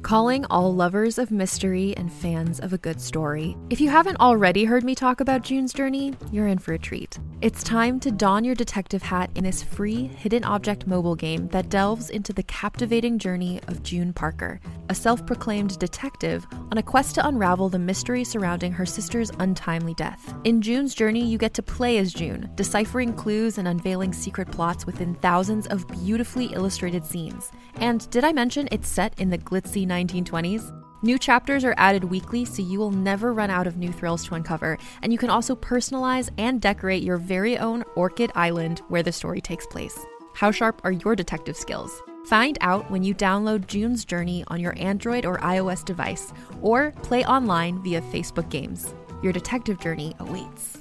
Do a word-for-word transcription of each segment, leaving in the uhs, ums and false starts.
Calling all lovers of mystery and fans of a good story. If you haven't already heard me talk about June's Journey, you're in for a treat. It's time to don your detective hat in this free hidden object mobile game that delves into the captivating journey of June Parker, a self-proclaimed detective on a quest to unravel the mystery surrounding her sister's untimely death. In June's Journey, you get to play as June, deciphering clues and unveiling secret plots within thousands of beautifully illustrated scenes. And did I mention it's set in the glitzy nineteen twenties? New chapters are added weekly, so you will never run out of new thrills to uncover, and you can also personalize and decorate your very own Orchid Island where the story takes place. How sharp are your detective skills? Find out when you download June's Journey on your Android or iOS device, or play online via Facebook Games. Your detective journey awaits.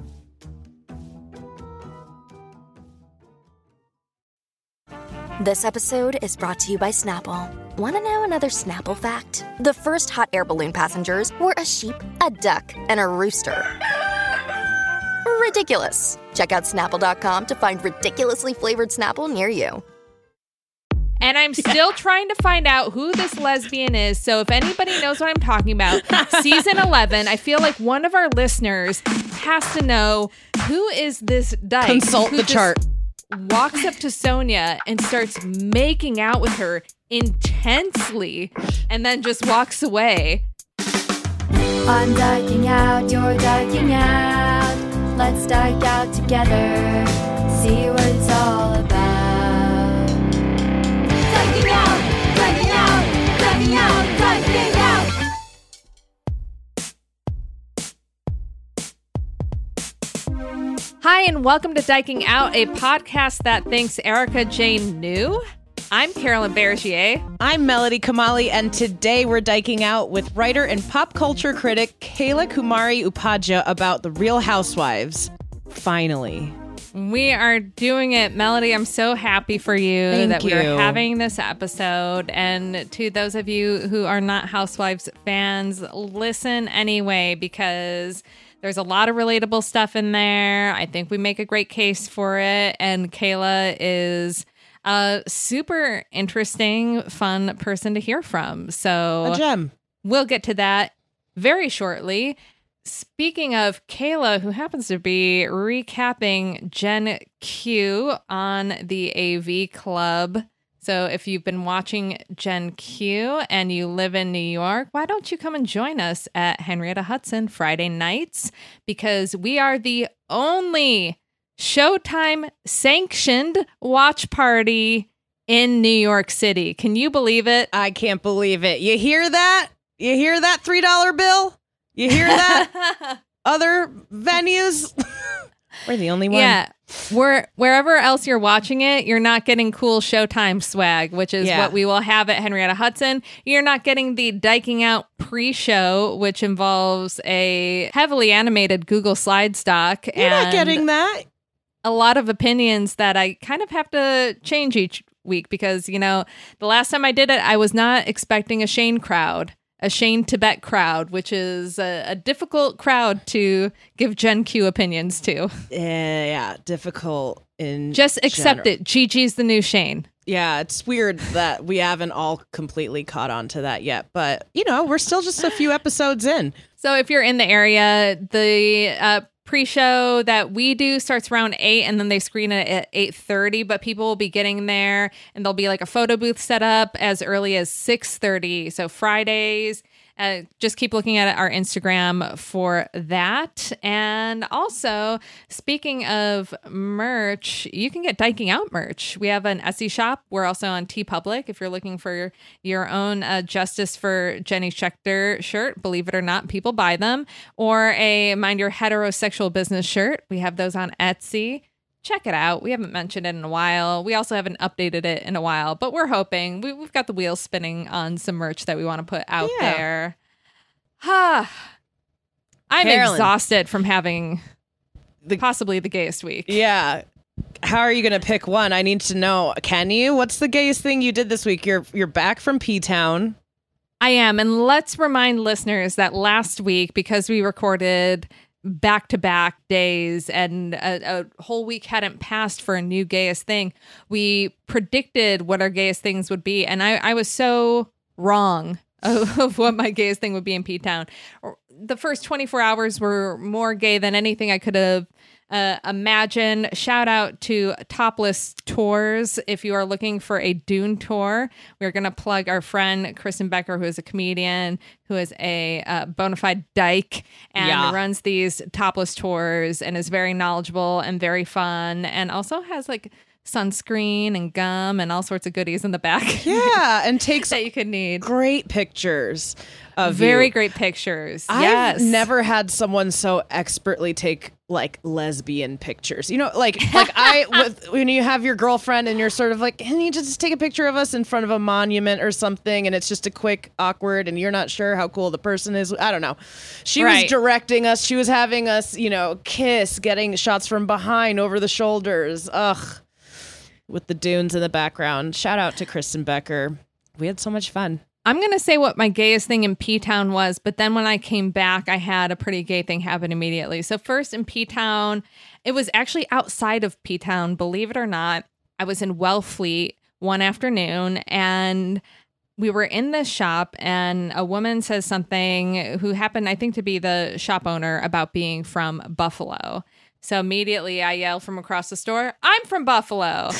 This episode is brought to you by Snapple. Want to know another Snapple fact? The first hot air balloon passengers were a sheep, a duck, and a rooster. Ridiculous. Check out Snapple dot com to find ridiculously flavored Snapple near you. And I'm still trying to find out who this lesbian is. So if anybody knows what I'm talking about, season eleven, I feel like one of our listeners has to know who is this dyke. Consult the chart. Walks up to Sonia and starts making out with her intensely and then just walks away. I'm dyking out, you're dyking out. Let's dyke out together. See what it's all about. Dyking out, dyking out, dyking out, dyking out. Hi, and welcome to Dyking Out, a podcast that thinks Erica Jane knew. I'm Carolyn Bergier. I'm Melody Kamali, and today we're dyking out with writer and pop culture critic Kayla Kumari Upadhyaya about The Real Housewives. Finally. We are doing it. Melody, I'm so happy for you Thank that you. we are having this episode. And to those of you who are not Housewives fans, listen anyway, because there's a lot of relatable stuff in there. I think we make a great case for it. And Kayla is a super interesting, fun person to hear from. So A gem. We'll get to that very shortly. Speaking of Kayla, who happens to be recapping Gen Q on the A V Club. So if you've been watching Gen Q and you live in New York, why don't you come and join us at Henrietta Hudson Friday nights? Because we are the only Showtime sanctioned watch party in New York City. Can you believe it? I can't believe it. You hear that? You hear that three dollar bill? You hear that? Other venues? We're the only one. Yeah. We're, wherever else you're watching it, you're not getting cool Showtime swag, which is Yeah. what we will have at Henrietta Hudson. You're not getting the Dyking Out pre-show, which involves a heavily animated Google Slides doc. You're and not getting that. a lot of opinions that I kind of have to change each week because, you know, the last time I did it, I was not expecting a Shane crowd. A Shane Tibet crowd, which is a, a difficult crowd to give Gen Q opinions to. Yeah, yeah, difficult in Just accept general. it. Gigi's the new Shane. Yeah, it's weird that we haven't all completely caught on to that yet. But, you know, we're still just a few episodes in. So if you're in the area, the uh, pre-show that we do starts around eight and then they screen it at eight thirty, but people will be getting there and there'll be like a photo booth set up as early as six thirty. So Fridays, uh, just keep looking at our Instagram for that. And also, speaking of merch, you can get Dyking Out merch. We have an Etsy shop. We're also on TeePublic if you're looking for your own uh, Justice for Jenny Schechter shirt. Believe it or not, people buy them. Or a Mind Your Heterosexual Business shirt. We have those on Etsy. Check it out. We haven't mentioned it in a while. We also haven't updated it in a while, but we're hoping. We, we've got the wheels spinning on some merch that we want to put out Yeah. there. Ah, I'm Carolyn. exhausted from having The- possibly the gayest week. Yeah. How are you going to pick one? I need to know. Can you? What's the gayest thing you did this week? You're you're back from P-Town. I am. And let's remind listeners that last week, because we recorded back-to-back days and a, a whole week hadn't passed for a new gayest thing, we predicted what our gayest things would be. And I, I was so wrong of, of what my gayest thing would be in P-Town. The first twenty-four hours were more gay than anything I could have uh, imagined. Shout out to Topless Tours. If you are looking for a Dune tour, we're going to plug our friend Kristen Becker, who is a comedian, who is a uh, bona fide dyke and Yeah. runs these topless tours and is very knowledgeable and very fun, and also has like sunscreen and gum and all sorts of goodies in the back. Yeah, and takes that you could need. great pictures of Very you. great pictures. I've yes. never had someone so expertly take like lesbian pictures. You know, like like I with when you have your girlfriend and you're sort of like, can you just take a picture of us in front of a monument or something, and it's just a quick awkward and you're not sure how cool the person is. I don't know. She Right. was directing us. She was having us, you know, kiss, getting shots from behind over the shoulders. Ugh. With the dunes in the background. Shout out to Kristen Becker. We had so much fun. I'm going to say what my gayest thing in P-Town was, but then when I came back, I had a pretty gay thing happen immediately. So first in P-Town, it was actually outside of P-Town, believe it or not. I was in Wellfleet one afternoon, and we were in this shop, and a woman says something who happened, I think, to be the shop owner about being from Buffalo. So immediately I yell from across the store, I'm from Buffalo.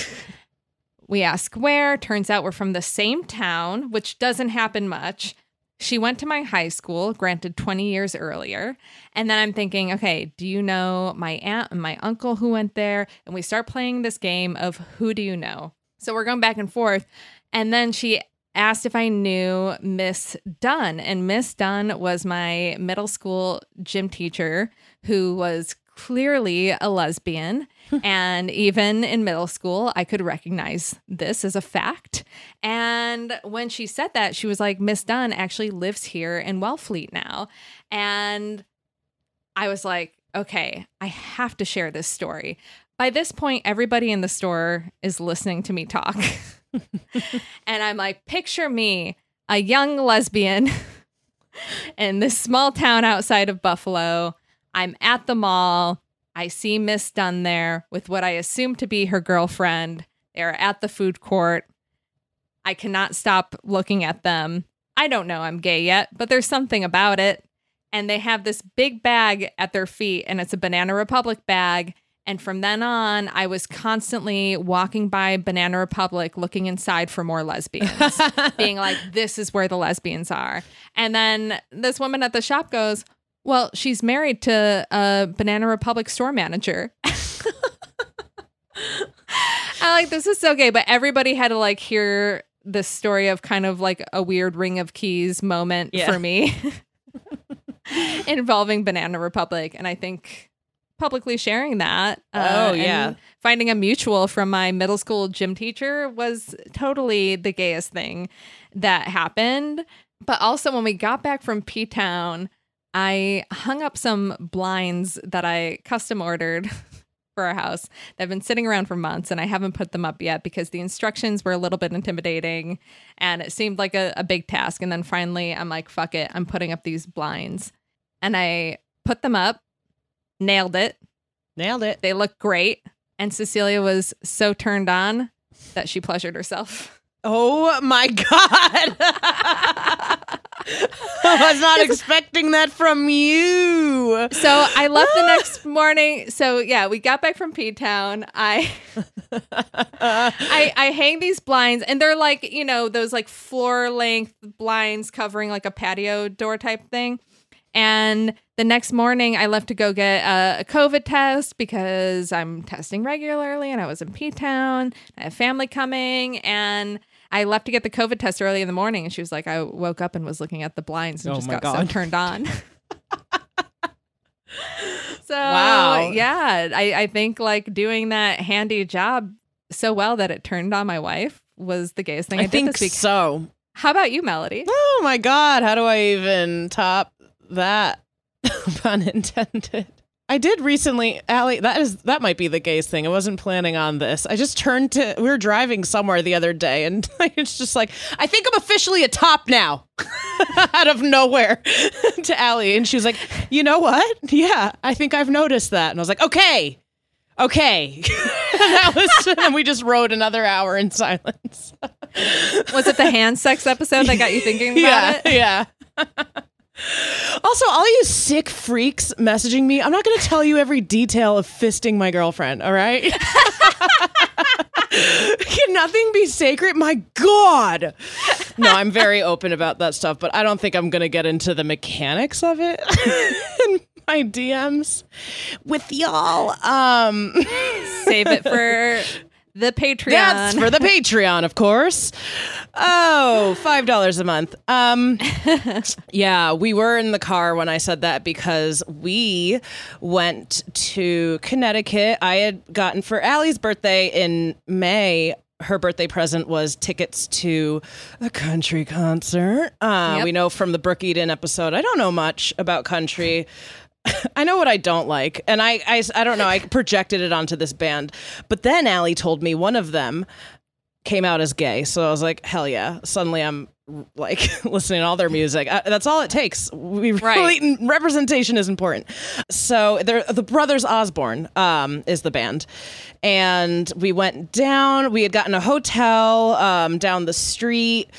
We ask where. Turns out we're from the same town, which doesn't happen much. She went to my high school, granted twenty years earlier. And then I'm thinking, okay, do you know my aunt and my uncle who went there? And we start playing this game of who do you know? So we're going back and forth. And then she asked if I knew Miss Dunn. And Miss Dunn was my middle school gym teacher who was clearly a lesbian. And even in middle school, I could recognize this as a fact. And when she said that, she was like, Miss Dunn actually lives here in Wellfleet now. And I was like, okay, I have to share this story. By this point, everybody in the store is listening to me talk. And I'm like, picture me, a young lesbian in this small town outside of Buffalo. I'm at the mall. I see Miss Dunn there with what I assume to be her girlfriend. They're at the food court. I cannot stop looking at them. I don't know I'm gay yet, but there's something about it. And they have this big bag at their feet, and it's a Banana Republic bag. And from then on, I was constantly walking by Banana Republic looking inside for more lesbians, being like, this is where the lesbians are. And then this woman at the shop goes, well, she's married to a Banana Republic store manager. I like, this is so gay, but everybody had to like hear this story of kind of like a weird Ring of Keys moment Yeah. for me involving Banana Republic. And I think publicly sharing that. Oh, and yeah. finding a mutual from my middle school gym teacher was totally the gayest thing that happened. But also when we got back from P-Town, I hung up some blinds that I custom ordered for our house that have been sitting around for months, and I haven't put them up yet because the instructions were a little bit intimidating and it seemed like a, a big task. And then finally I'm like, fuck it, I'm putting up these blinds. And I put them up, nailed it. Nailed it. They look great. And Cecilia was so turned on that she pleasured herself. Oh my God. I was not expecting that from you. So I left the next morning. So yeah, we got back from P-Town. I, I I hang these blinds, and they're like, you know, those like floor length blinds covering like a patio door type thing. And the next morning I left to go get a, a COVID test because I'm testing regularly, and I was in P-Town. I have family coming, and I left to get the COVID test early in the morning, and she was like, I woke up and was looking at the blinds and Oh just my got God. so turned on. So, Wow. yeah, I, I think like doing that handy job so well that it turned on my wife was the gayest thing I, I did think this week. so. How about you, Melody? Oh my God. How do I even top that? Pun intended. I did recently, Allie, that is that might be the gayest thing. I wasn't planning on this. I just turned to, we were driving somewhere the other day, and it's just like, I think I'm officially a top now. Out of nowhere to Allie. And she was like, you know what? Yeah, I think I've noticed that. And I was like, okay, okay. And that was, and we just rode another hour in silence. Was it the hand sex episode that got you thinking about yeah, it? Yeah. Also, all you sick freaks messaging me, I'm not going to tell you every detail of fisting my girlfriend, all right? Can nothing be sacred? My God. No, I'm very open about that stuff, but I don't think I'm going to get into the mechanics of it in my D Ms with y'all. Um, Save it for the Patreon. That's for the Patreon, of course. Oh, five dollars a month. Um, yeah, we were in the car when I said that because we went to Connecticut. I had gotten for Allie's birthday in May. Her birthday present was tickets to a country concert. Uh, Yep. We know from the Brooke Eden episode, I don't know much about country. I know what I don't like. And I, I, I don't know. I projected it onto this band. But then Allie told me one of them came out as gay. So I was like, hell yeah. Suddenly I'm like listening to all their music. I, that's all it takes. We really, Right. representation is important. So they're, the Brothers Osborne um, is the band. And we went down. We had gotten a hotel um, down the street.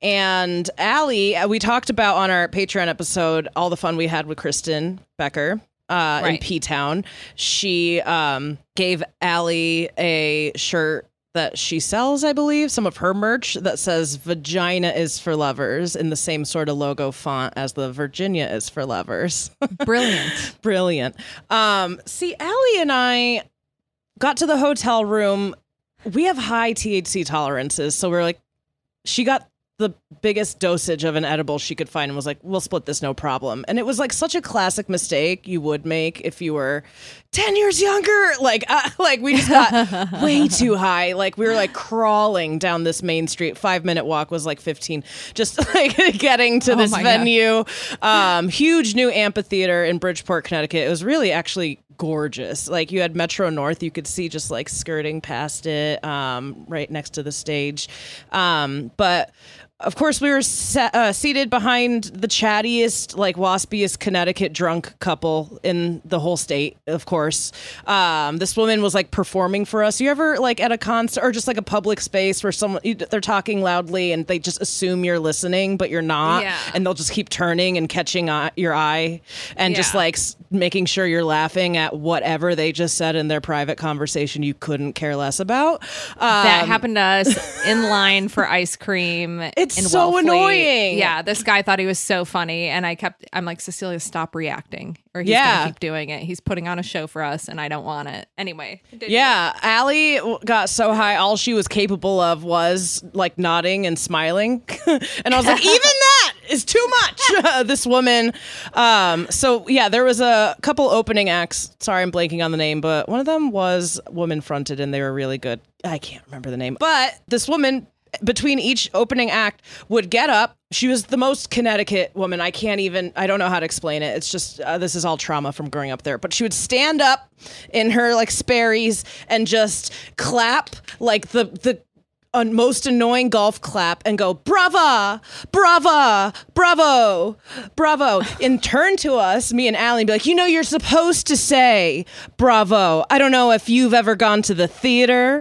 And Allie, we talked about on our Patreon episode all the fun we had with Kristen Becker uh, in Right. P-Town. She um, gave Allie a shirt that she sells, I believe, some of her merch that says "Vagina is for lovers" in the same sort of logo font as the "Virginia is for lovers." Brilliant. Brilliant. Um, see, Allie and I got to the hotel room. We have high T H C tolerances, so we're like, she got the biggest dosage of an edible she could find and was like, we'll split this, no problem. And it was like such a classic mistake you would make if you were ten years younger. Like, uh, like we just got way too high. Like we were like crawling down this main street. Five minute walk was like fifteen. Just like getting to Oh this my venue. Um, huge new amphitheater in Bridgeport, Connecticut. It was really actually gorgeous. Like you had Metro North, you could see just like skirting past it, um, right next to the stage. Um, but of course, we were se- uh, seated behind the chattiest, like waspiest Connecticut drunk couple in the whole state. Of course, um, this woman was like performing for us. You ever like at a concert or just like a public space where someone you, they're talking loudly and they just assume you're listening, but you're not, Yeah. and they'll just keep turning and catching uh, your eye and just Yeah. like s- making sure you're laughing at whatever they just said in their private conversation you couldn't care less about. Um, That happened to us in line for ice cream. It's in so Wellfleet. annoying. Yeah, this guy thought he was so funny, and I kept. I'm like, Cecilia, stop reacting, or he's Yeah. gonna keep doing it. He's putting on a show for us, and I don't want it. Anyway, continue. Yeah, Allie w- got so high, all she was capable of was like nodding and smiling. And I was like, even that is too much. This woman. Um, so yeah, there was a couple opening acts. Sorry, I'm blanking on the name, but one of them was woman fronted and they were really good. I can't remember the name, but this woman between each opening act would get up. She was the most Connecticut woman. I can't even, I don't know how to explain it. It's just, uh, this is all trauma from growing up there. But she would stand up in her like Sperry's and just clap like the, the, un- most annoying golf clap and go, brava, brava, bravo, bravo, and turn to us, me and Allie, and be like, you know, you're supposed to say bravo. I don't know if you've ever gone to the theater.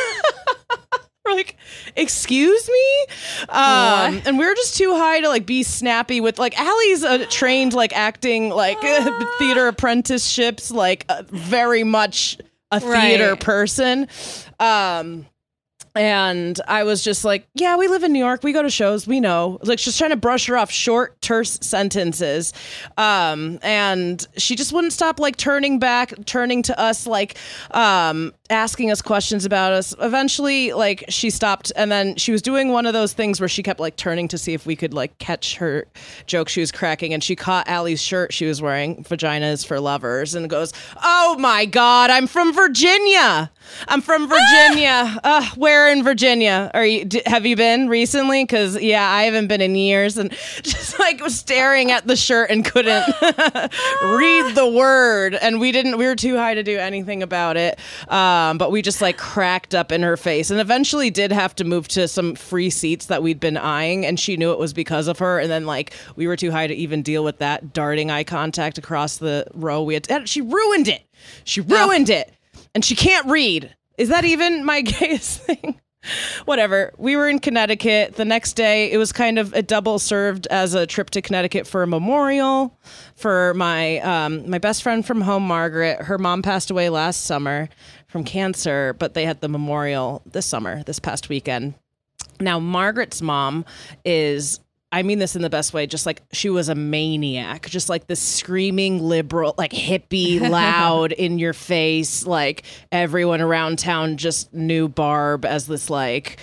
We're like, excuse me? Um, and we were just too high to like be snappy with like Allie's a trained like acting like theater apprenticeships, like uh, very much a theater Right. person. Um, and I was just like, yeah, we live in New York. We go to shows. We know. Like, just trying to brush her off short, terse sentences. Um, and she just wouldn't stop, like, turning back, turning to us, like, um, asking us questions about us. Eventually, like, she stopped. And then she was doing one of those things where she kept, like, turning to see if we could, like, catch her joke she was cracking. And she caught Allie's shirt she was wearing, "Vagina is for lovers," and goes, oh, my God, I'm from Virginia. I'm from Virginia. uh, where in Virginia are you? D- have you been recently? Because yeah, I haven't been in years. And just like was staring at the shirt and couldn't read the word. And we didn't. We were too high to do anything about it. Um, but we just like cracked up in her face, and eventually did have to move to some free seats that we'd been eyeing. And she knew it was because of her. And then like we were too high to even deal with that darting eye contact across the row. We had to, she ruined it. She ruined it. And she can't read. Is that even my gayest thing? Whatever. We were in Connecticut. The next day, it was kind of a double served as a trip to Connecticut for a memorial for my um, my best friend from home, Margaret. Her mom passed away last summer from cancer, but they had the memorial this summer, this past weekend. Now, Margaret's mom is, I mean this in the best way, just like she was a maniac, just like this screaming liberal, like hippie, loud, in your face, like everyone around town just knew Barb as this like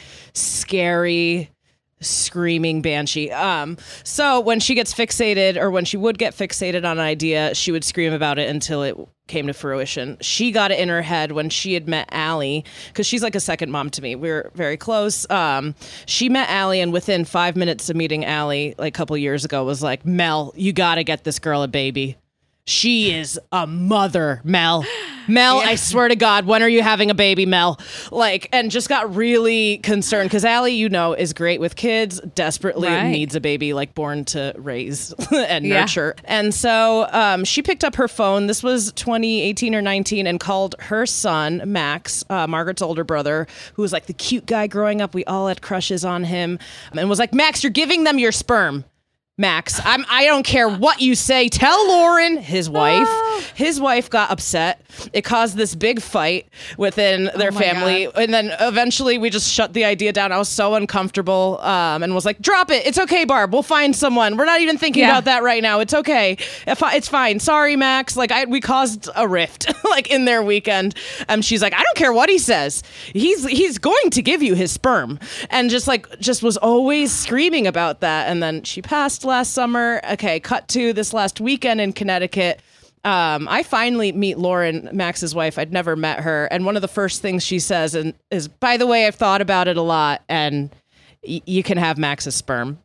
scary, screaming banshee. Um, so when she gets fixated, or when she would get fixated on an idea, she would scream about it until it came to fruition. She got it in her head when she had met Allie, because she's like a second mom to me. We were very close. Um, she met Allie, and within five minutes of meeting Allie, like a couple years ago, was like, Mel, you got to get this girl a baby. She is a mother, Mel. Mel, yeah. I swear to God, when are you having a baby, Mel? Like, and just got really concerned because Allie, you know, is great with kids, desperately right. needs a baby, like born to raise and yeah. nurture. And so um, she picked up her phone. This was twenty eighteen or nineteen, and called her son, Max, uh, Margaret's older brother, who was like the cute guy growing up. We all had crushes on him, and was like, Max, you're giving them your sperm. Max, I'm, I don't care what you say. Tell Lauren, his wife. His wife got upset. It caused this big fight within their oh family. God. And then eventually we just shut the idea down. I was so uncomfortable um, and was like, drop it. It's okay, Barb. We'll find someone. We're not even thinking yeah. about that right now. It's okay. If I, it's fine. Sorry, Max. Like I, we caused a rift like in their weekend. Um, she's like, I don't care what he says. He's he's going to give you his sperm. And just like, just was always screaming about that. And then she passed last summer. Okay, cut to this last weekend in Connecticut. Um, I finally meet Lauren, Max's wife. I'd never met her. And one of the first things she says and is, by the way, I've thought about it a lot, and y- you can have Max's sperm.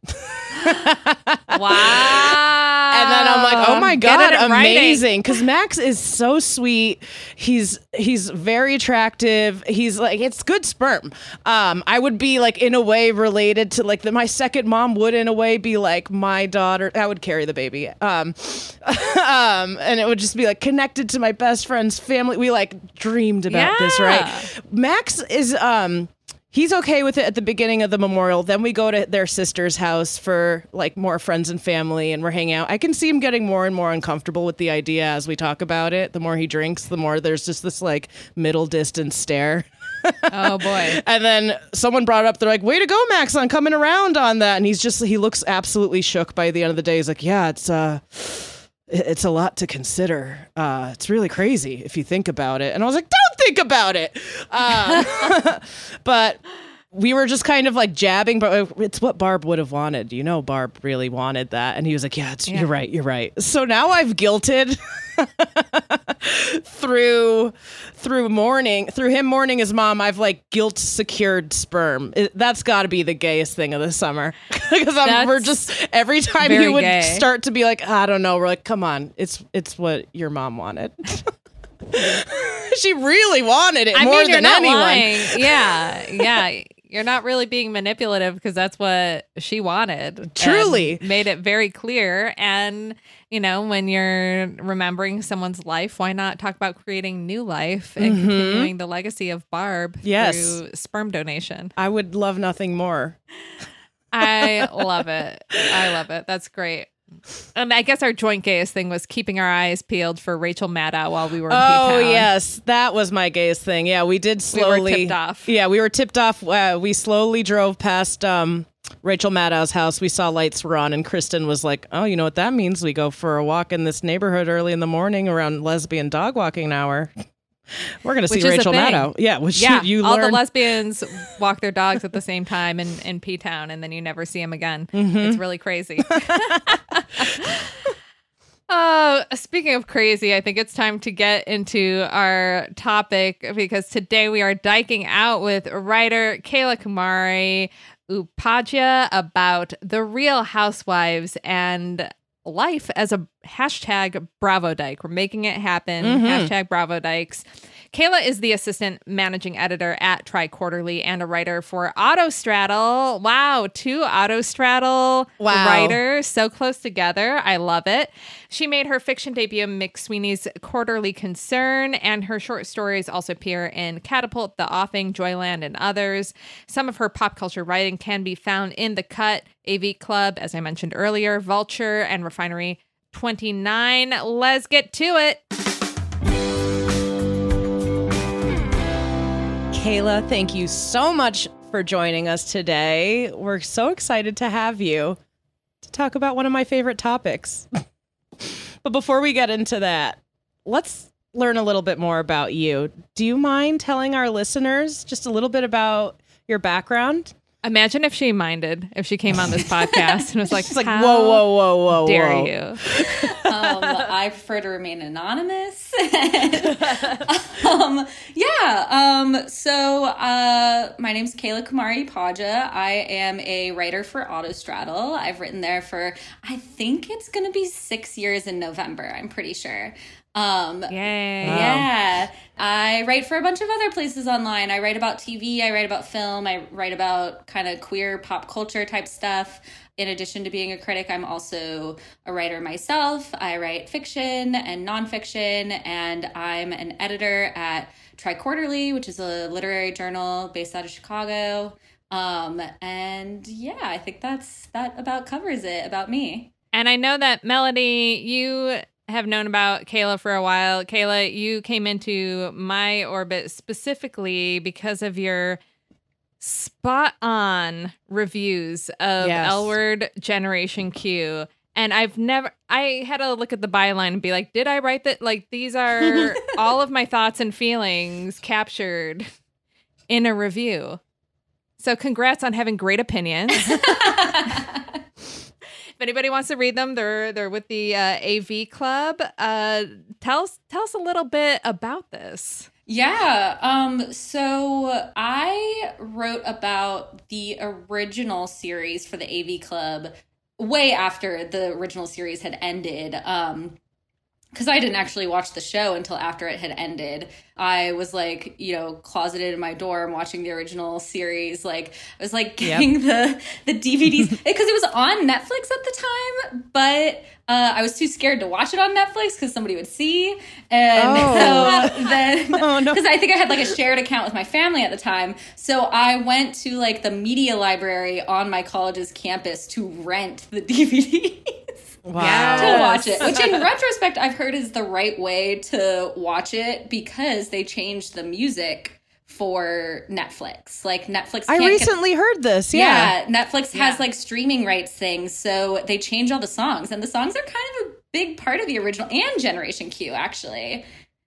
Wow. And then I'm like, oh my God, amazing. Writing. Because Max is so sweet. He's he's very attractive. He's like, it's good sperm. Um, I would be like in a way related to like the, my second mom would in a way be like my daughter. I would carry the baby. Um, um, and it would just be like connected to my best friend's family. We like dreamed about yeah. this, right? Max is... Um, He's okay with it at the beginning of the memorial. Then we go to their sister's house for like more friends and family, and we're hanging out. I can see him getting more and more uncomfortable with the idea as we talk about it. The more he drinks, the more there's just this like middle distance stare. Oh boy. And then someone brought it up. They're like, way to go, Max, on coming around on that. And he's just, he looks absolutely shook by the end of the day. He's like, yeah, it's uh it's a lot to consider. Uh, it's really crazy if you think about it. And I was like, don't think about it. Um, but we were just kind of like jabbing, but it's what Barb would have wanted. You know, Barb really wanted that. And he was like, yeah, it's, yeah. you're right. You're right. So now I've guilted through through mourning, through him mourning his mom. I've like guilt secured sperm. It, that's got to be the gayest thing of the summer. Because we're just, every time he would gay. start to be like, I don't know, we're like, come on, it's it's what your mom wanted. She really wanted it I more mean, you're than not anyone. Lying. Yeah, yeah. You're not really being manipulative because that's what she wanted. Truly. Made it very clear. And, you know, when you're remembering someone's life, why not talk about creating new life and mm-hmm. continuing the legacy of Barb yes. through sperm donation? I would love nothing more. I love it. I love it. That's great. And I guess our joint gayest thing was keeping our eyes peeled for Rachel Maddow while we were in Oh, P-Town. yes. That was my gayest thing. Yeah, we did slowly. We were tipped off. Yeah, we were tipped off. Uh, we slowly drove past um, Rachel Maddow's house. We saw lights were on, and Kristen was like, oh, you know what that means? We go for a walk in this neighborhood early in the morning around lesbian dog walking hour. We're going to see Rachel Maddow. Yeah, which yeah, you, you all learn. the lesbians walk their dogs at the same time in, in P-Town, and then you never see them again. Mm-hmm. It's really crazy. Uh, speaking of crazy, I think it's time to get into our topic, because today we are diking out with writer Kayla Kumari Upadhyaya about the Real Housewives and life as a hashtag Bravo Dyke. We're making it happen. Mm-hmm. Hashtag Bravo Dykes. Kayla is the assistant managing editor at Tri-Quarterly and a writer for Autostraddle. Wow, two Autostraddle Wow. writers so close together. I love it. She made her fiction debut in McSweeney's Quarterly Concern, and her short stories also appear in Catapult, The Offing, Joyland, and others. Some of her pop culture writing can be found in The Cut, A V Club, as I mentioned earlier, Vulture, and Refinery twenty-nine. Let's get to it. Kayla, thank you so much for joining us today. We're so excited to have you to talk about one of my favorite topics. But before we get into that, let's learn a little bit more about you. Do you mind telling our listeners just a little bit about your background? Imagine if she minded, if she came on this podcast and was like, She's like, "How whoa, whoa, whoa, whoa, dare whoa. you?" um, I prefer to remain anonymous. um, yeah. Um, so uh, my name's Kayla Kumari Paja. I am a writer for Autostraddle. I've written there for, I think it's going to be six years in November. I'm pretty sure. Um, Yay. Yeah. I write for a bunch of other places online. I write about T V. I write about film. I write about kind of queer pop culture type stuff. In addition to being a critic, I'm also a writer myself. I write fiction and nonfiction, and I'm an editor at Tri-Quarterly, which is a literary journal based out of Chicago. Um, and yeah, I think that's that about covers it about me. And I know that, Melody, you have known about Kayla for a while. Kayla, you came into my orbit specifically because of your spot on reviews of Yes. L Word Generation Q. And I've never, I had to look at the byline and be like, did I write that? Like, these are all of my thoughts and feelings captured in a review. So congrats on having great opinions. If anybody wants to read them, they're they're with the uh, A V Club. Uh, tell us tell us a little bit about this. Yeah. Um, so I wrote about the original series for the A V Club way after the original series had ended. Um, because I didn't actually watch the show until after it had ended. I was like, you know, closeted in my dorm watching the original series. Like, I was like getting yep. the, the D V Ds because it was on Netflix at the time, but uh, I was too scared to watch it on Netflix because somebody would see. And oh. so then, oh, no. because I think I had like a shared account with my family at the time. So I went to like the media library on my college's campus to rent the D V Ds. Wow. To watch it, which in retrospect I've heard is the right way to watch it because they changed the music for Netflix. Like Netflix I can't recently get, heard this. Yeah. yeah Netflix Yeah. has like streaming rights things, so they change all the songs, and the songs are kind of a big part of the original and Generation Q actually.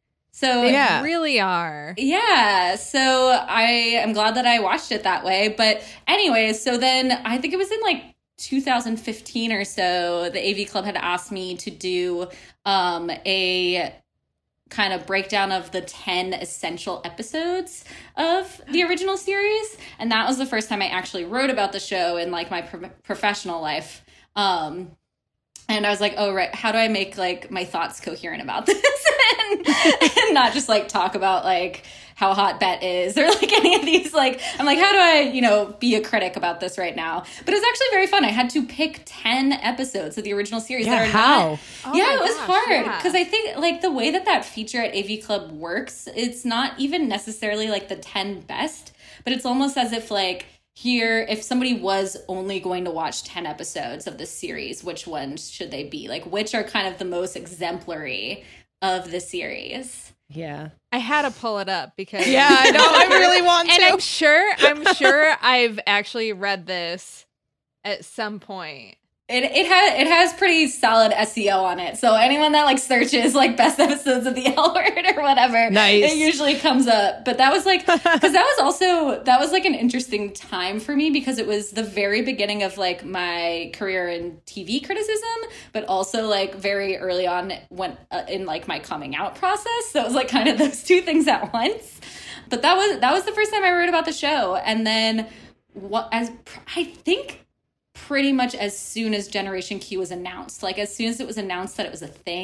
So They yeah. really are. Yeah, so I am glad that I watched it that way. But anyways, so then I think it was in like two thousand fifteen or so, the A V Club had asked me to do um, a kind of breakdown of the ten essential episodes of the original series. And that was the first time I actually wrote about the show in like my pro- professional life. Um, and I was like, oh, right, how do I make like my thoughts coherent about this and, and not just like talk about like how hot Bet is or like any of these, like, I'm like, how do I, you know, be a critic about this right now? But it was actually very fun. I had to pick ten episodes of the original series Yeah, that are how? not. Oh yeah, my it was gosh, hard yeah. because I think like the way that that feature at A V Club works, it's not even necessarily like the ten best, but it's almost as if like, here, if somebody was only going to watch ten episodes of this series, which ones should they be? Like, which are kind of the most exemplary of the series? Yeah. I had to pull it up because Yeah, I know. I really want and to. I'm sure I'm sure I've actually read this at some point. It it has it has pretty solid S E O on it. So anyone that like searches like best episodes of the L Word or whatever, Nice. it usually comes up. But that was like because that was also that was like an interesting time for me because it was the very beginning of like my career in T V criticism, but also like very early on when uh, in like my coming out process. So it was like kind of those two things at once. But that was that was the first time I wrote about the show, and then what as I think. Pretty much as soon as Generation Q was announced, like as soon as it was announced that it was a thing,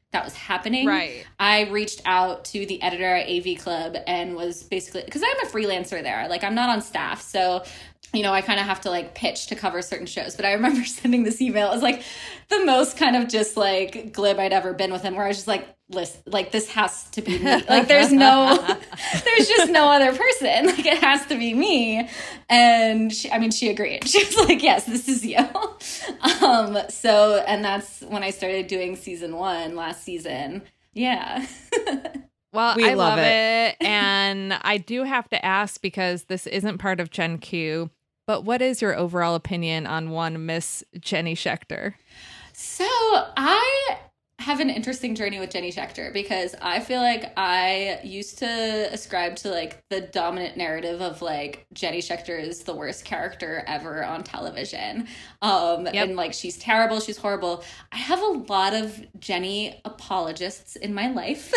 that was happening. Right. I reached out to the editor at A V Club and was basically, because I'm a freelancer there, like I'm not on staff. So, you know, I kind of have to like pitch to cover certain shows. But I remember sending this email. It was like the most kind of just like glib I'd ever been with him, where I was just like, listen, like this has to be me. Like there's no, there's just no other person. Like it has to be me. And she, I mean, she agreed. She was like, yes, this is you. Um, so, and that's when I started doing season one last season. Yeah. Well, We I love love, it. it. And I do have to ask, because this isn't part of Gen Q, but what is your overall opinion on one Miss Jenny Schechter? So I have an interesting journey with Jenny Schechter, because I feel like I used to ascribe to like the dominant narrative of like Jenny Schechter is the worst character ever on television. Um, Yep. And like she's terrible, she's horrible. I have a lot of Jenny apologists in my life.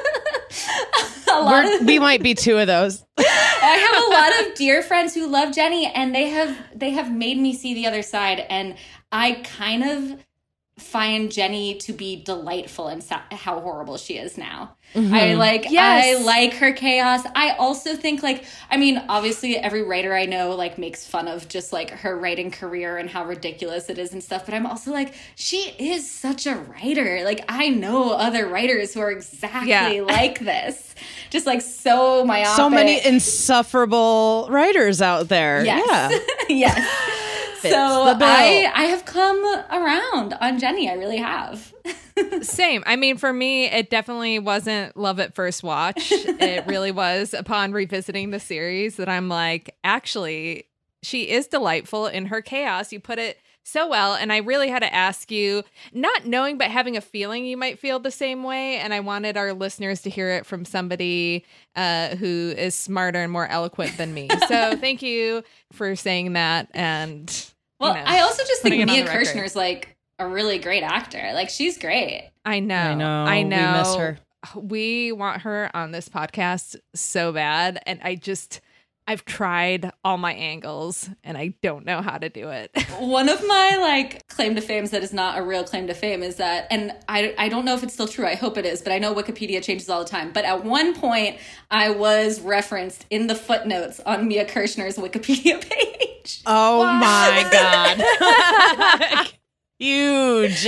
a lot We're, of, we might be two of those. I have a lot of dear friends who love Jenny, and they have they have made me see the other side, and I kind of find Jenny to be delightful in sa- how horrible she is now. Mm-hmm. I like Yes. I like her chaos. I also think like I mean obviously every writer I know like makes fun of just like her writing career and how ridiculous it is and stuff, but I'm also like she is such a writer. Like I know other writers who are exactly Yeah. like this. Just like so myopic. So many insufferable writers out there. Yes. Yeah. Yes. Fits So the bill. I I have come around on Jenny. I really have. Same. I mean, for me, it definitely wasn't love at first watch. It really was upon revisiting the series that I'm like, actually, she is delightful in her chaos. You put it so well. And I really had to ask you, not knowing, but having a feeling you might feel the same way. And I wanted our listeners to hear it from somebody uh, who is smarter and more eloquent than me. So thank you for saying that. And Well, you know, I also just think putting it on Mia the record. Kirshner's like a really great actor. Like she's great. I know. I know. I We know. miss her. We want her on this podcast so bad. And I just, I've tried all my angles and I don't know how to do it. One of my like claim to fame that is not a real claim to fame is that, and I, I don't know if it's still true. I hope it is, but I know Wikipedia changes all the time. But at one point I was referenced in the footnotes on Mia Kirshner's Wikipedia page. Oh my God. Huge.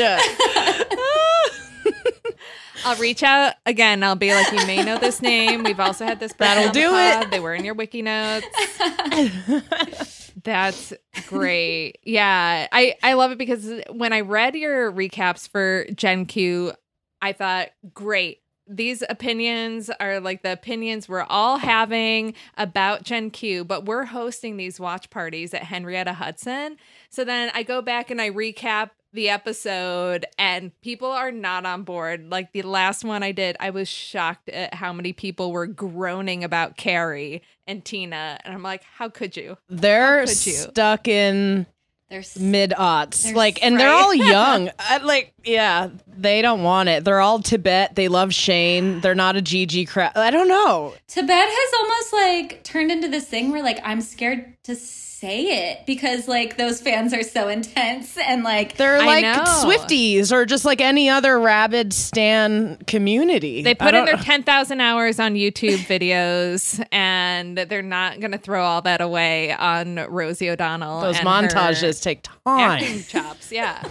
I'll reach out again. I'll be like, you may know this name. We've also had this person That'll on the do pod. it. They were in your wiki notes. That's great. Yeah. I, I love it because when I read your recaps for Gen Q, I thought, great. These opinions are like the opinions we're all having about Gen Q, but we're hosting these watch parties at Henrietta Hudson. So then I go back and I recap the episode and people are not on board. Like the last one I did, I was shocked at how many people were groaning about Carrie and Tina. And I'm like, how could you? They're could you? stuck in There's mid-aughts. They're Like, and they're right. all young. I, like, yeah, they don't want it. They're all Tibet. They love Shane. They're not a Gigi crowd. I don't know. Tibet has almost like turned into this thing where like I'm scared to say it because like those fans are so intense and like They're I like know. Swifties or just like any other rabid stan community. They I put in don't- their ten thousand hours on YouTube videos and they're not going to throw all that away on Rosie O'Donnell. Those and her montages take acting time. chops. Yeah.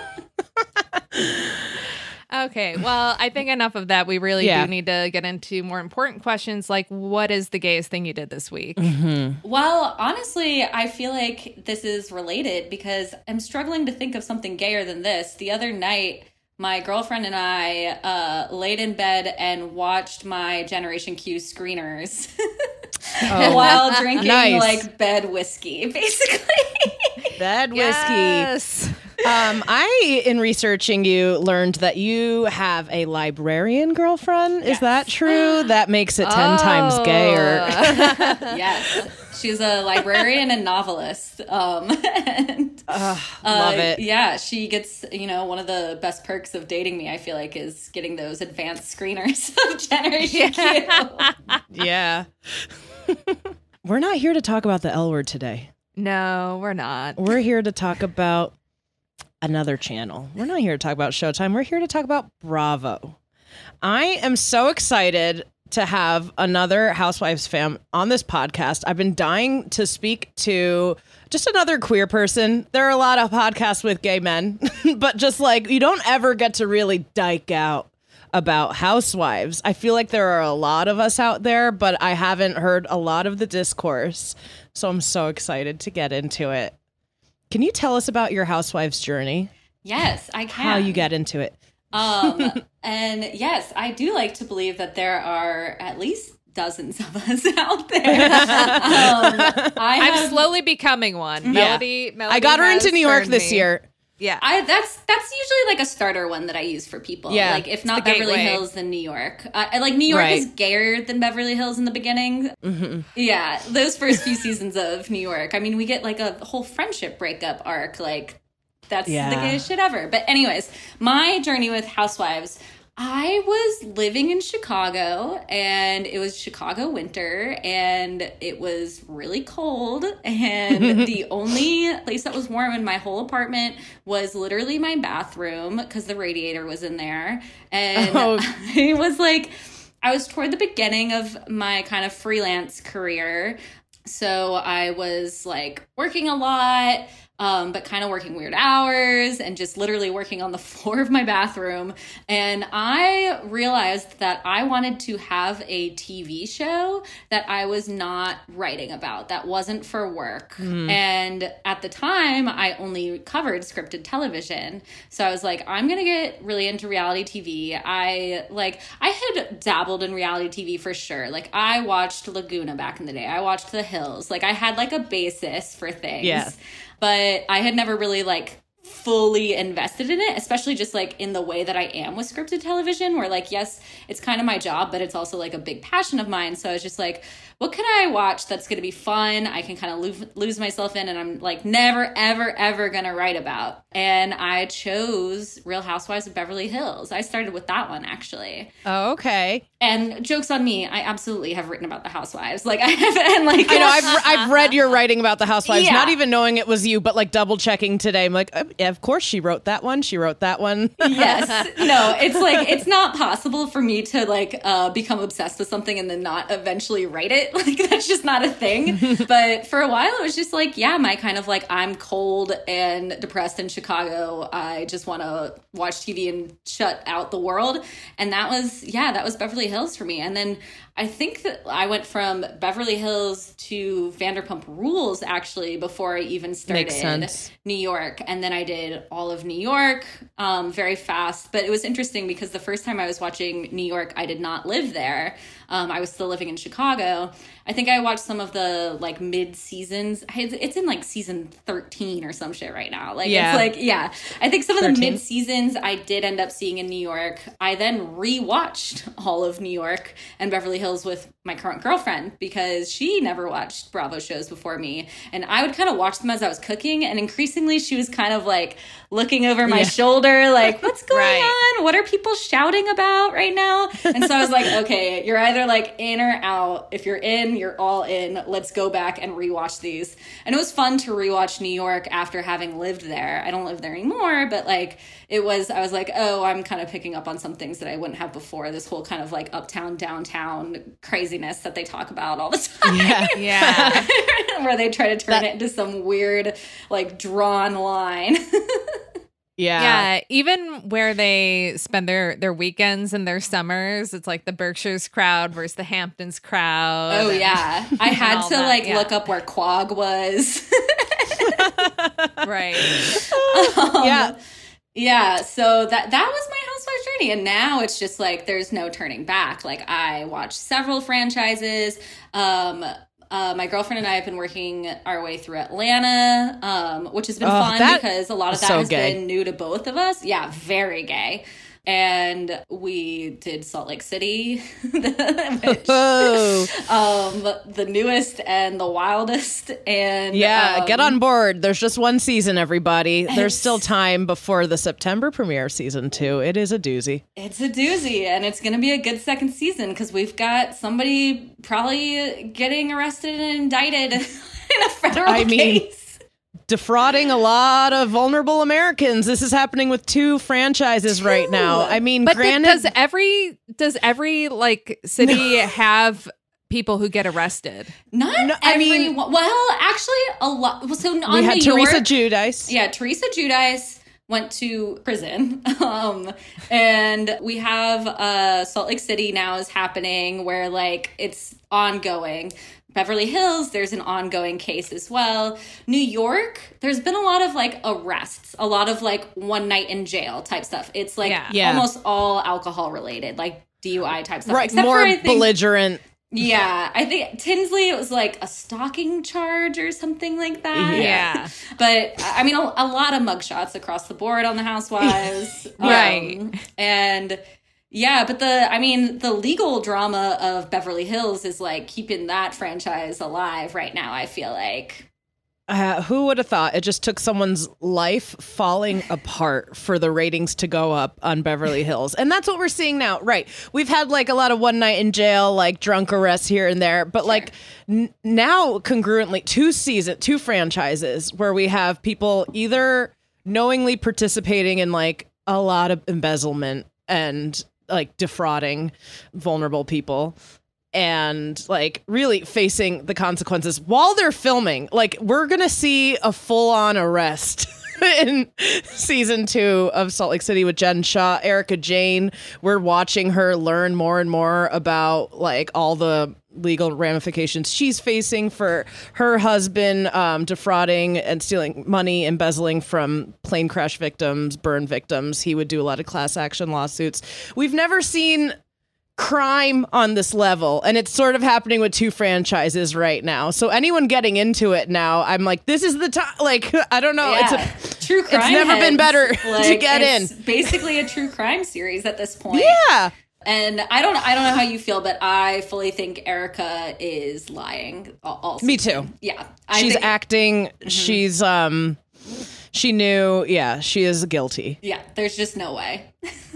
Okay, well, I think enough of that. We really Yeah. do need to get into more important questions like what is the gayest thing you did this week? Well, honestly, I feel like this is related because I'm struggling to think of something gayer than this. The other night, my girlfriend and I uh, laid in bed and watched my Generation Q screeners Oh. while drinking Nice. like bed whiskey, basically. Bed whiskey. Yes. Um, I, in researching you, learned that you have a librarian girlfriend. Is that true? That makes it ten times gayer. Yes, she's a librarian and novelist. Um, and, Ugh, uh, love it. Yeah, she gets, you know, one of the best perks of dating me, I feel like, is getting those advanced screeners of Generation Q. Yeah. We're not here to talk about the L word today. No, we're not. We're here to talk about another channel. We're not here to talk about Showtime. We're here to talk about Bravo. I am so excited to have another Housewives fam on this podcast. I've been dying to speak to just another queer person. There are a lot of podcasts with gay men, but just like you don't ever get to really dike out about Housewives. I feel like there are a lot of us out there, but I haven't heard a lot of the discourse. So I'm so excited to get into it. Can you tell us about your Housewives journey? Yes, I can. How you get into it? Um, and yes, I do like to believe that there are at least dozens of us out there. um, I I'm have, slowly becoming one. Yeah. Melody, Melody I got her has into New York turned this me. year. Yeah. I that's that's usually like a starter one that I use for people. Yeah, like if it's not the Beverly gateway. Hills, then New York. Uh, I- like New York Right. is gayer than Beverly Hills in the beginning. Mm-hmm. Yeah, those first few seasons of New York. I mean, we get like a whole friendship breakup arc. Like that's Yeah. the gayest shit ever. But anyways, my journey with Housewives. I was living in Chicago, and it was Chicago winter, and it was really cold, and the only place that was warm in my whole apartment was literally my bathroom because the radiator was in there. And Oh. I was like, I was toward the beginning of my kind of freelance career. So I was like working a lot, um, but kind of working weird hours and just literally working on the floor of my bathroom. And I realized that I wanted to have a T V show that I was not writing about, that wasn't for work. Mm. And at the time, I only covered scripted television. So I was like, I'm going to get really into reality T V. I like, I had dabbled in reality T V for sure. Like I watched Laguna back in the day. I watched The Hills. Like I had like a basis for things. Yeah. But I had never really like fully invested in it, especially just like in the way that I am with scripted television, where like, yes, it's kind of my job, but it's also like a big passion of mine. So I was just like, what can I watch that's going to be fun? I can kind of lose, lose myself in, and I'm like never, ever, ever going to write about. And I chose Real Housewives of Beverly Hills. I started with that one actually. Oh, okay. And joke's on me, I absolutely have written about the Housewives. Like I have, and like I know I've I've read your writing about the Housewives, Yeah. not even knowing it was you, but like double checking today. I'm like, oh, yeah, of course she wrote that one. She wrote that one. Yes. No, it's like, it's not possible for me to like uh, become obsessed with something and then not eventually write it. Like that's just not a thing. But for a while it was just like, yeah, my kind of like, I'm cold and depressed in Chicago. I just want to watch T V and shut out the world. And that was, yeah, that was Beverly Hills for me. And then I think that I went from Beverly Hills to Vanderpump Rules actually before I even started Makes sense. New York. And then I did all of New York um, very fast. But it was interesting because the first time I was watching New York, I did not live there. Um, I was still living in Chicago. I think I watched some of the like mid seasons. It's, it's in like season thirteen or some shit right now. Like Yeah. it's like, yeah, I think some of the thirteen. mid seasons I did end up seeing in New York. I then rewatched all of New York and Beverly Hills with my current girlfriend because she never watched Bravo shows before me. And I would kind of watch them as I was cooking. And increasingly she was kind of like looking over my Yeah. shoulder, like, what's going Right. on? What are people shouting about right now? And so I was like, okay, you're either like in or out. If you're in, you're all in. Let's go back and rewatch these. And it was fun to rewatch New York after having lived there. I don't live there anymore, but like it was, I was like, oh, I'm kind of picking up on some things that I wouldn't have before. This whole kind of like uptown, downtown craziness that they talk about all the time. Yeah. Yeah. Where they try to turn That- it into some weird, like drawn line. Yeah. Yeah, even where they spend their their weekends and their summers, it's like the Berkshires crowd versus the Hamptons crowd. Oh and- yeah, I had all to that, like yeah. look up where Quag was. right. Um, Yeah. yeah. So that that was my housewife journey, and now it's just like there's no turning back. Like I watched several franchises. Um, uh, my girlfriend and I have been working our way through Atlanta, um, which has been Oh, fun that because a lot of is that so has gay. been new to both of us. Yeah, very gay. And we did Salt Lake City, which, Oh. um, the newest and the wildest. And Yeah, um, get on board. There's just one season, everybody. There's It's- still time before the September premiere season two. It is a doozy. It's a doozy, and it's going to be a good second season because we've got somebody probably getting arrested and indicted in a federal I mean, case. defrauding a lot of vulnerable Americans. This is happening with two franchises right now. I mean, but granted, th- does every does every like city have people who get arrested? Not No, I every mean- well, actually, a lot. Well, so on we had New Teresa York, Giudice. yeah, Teresa Giudice went to prison, um, and we have uh, Salt Lake City now is happening where like it's ongoing. Beverly Hills, there's an ongoing case as well. New York, there's been a lot of like arrests, a lot of like one night in jail type stuff. It's like Yeah. Yeah. almost all alcohol related, like D U I type stuff. Right, Except more for, I think, belligerent. yeah, I think Tinsley, it was like a stalking charge or something like that. Yeah. But I mean, a, a lot of mugshots across the board on the Housewives. Right. Um, and yeah, but the, I mean, the legal drama of Beverly Hills is like keeping that franchise alive right now, I feel like. Uh, who would have thought it just took someone's life falling apart for the ratings to go up on Beverly Hills? And that's what we're seeing now. Right. We've had like a lot of one night in jail, like drunk arrests here and there. But like n- now congruently two season, two franchises where we have people either knowingly participating in like a lot of embezzlement and like defrauding vulnerable people, and like really facing the consequences while they're filming. Like we're gonna see a full-on arrest in season two of Salt Lake City with Jen Shaw, Erica Jane. We're watching her learn more and more about like all the legal ramifications she's facing for her husband um, defrauding and stealing money, embezzling from plane crash victims, burn victims. He would do a lot of class action lawsuits. We've never seen crime on this level, and it's sort of happening with two franchises right now. So anyone getting into it now, I'm like, this is the time. Like, I don't know. Yeah. It's a true crime. It's never been heads, better like, to get it's in. Basically a true crime series at this point. Yeah. And I don't I don't know how you feel, but I fully think Erica is lying. Also, Me too. Yeah. I She's think, acting. Mm-hmm. She's um she knew. Yeah, she is guilty. Yeah, there's just no way.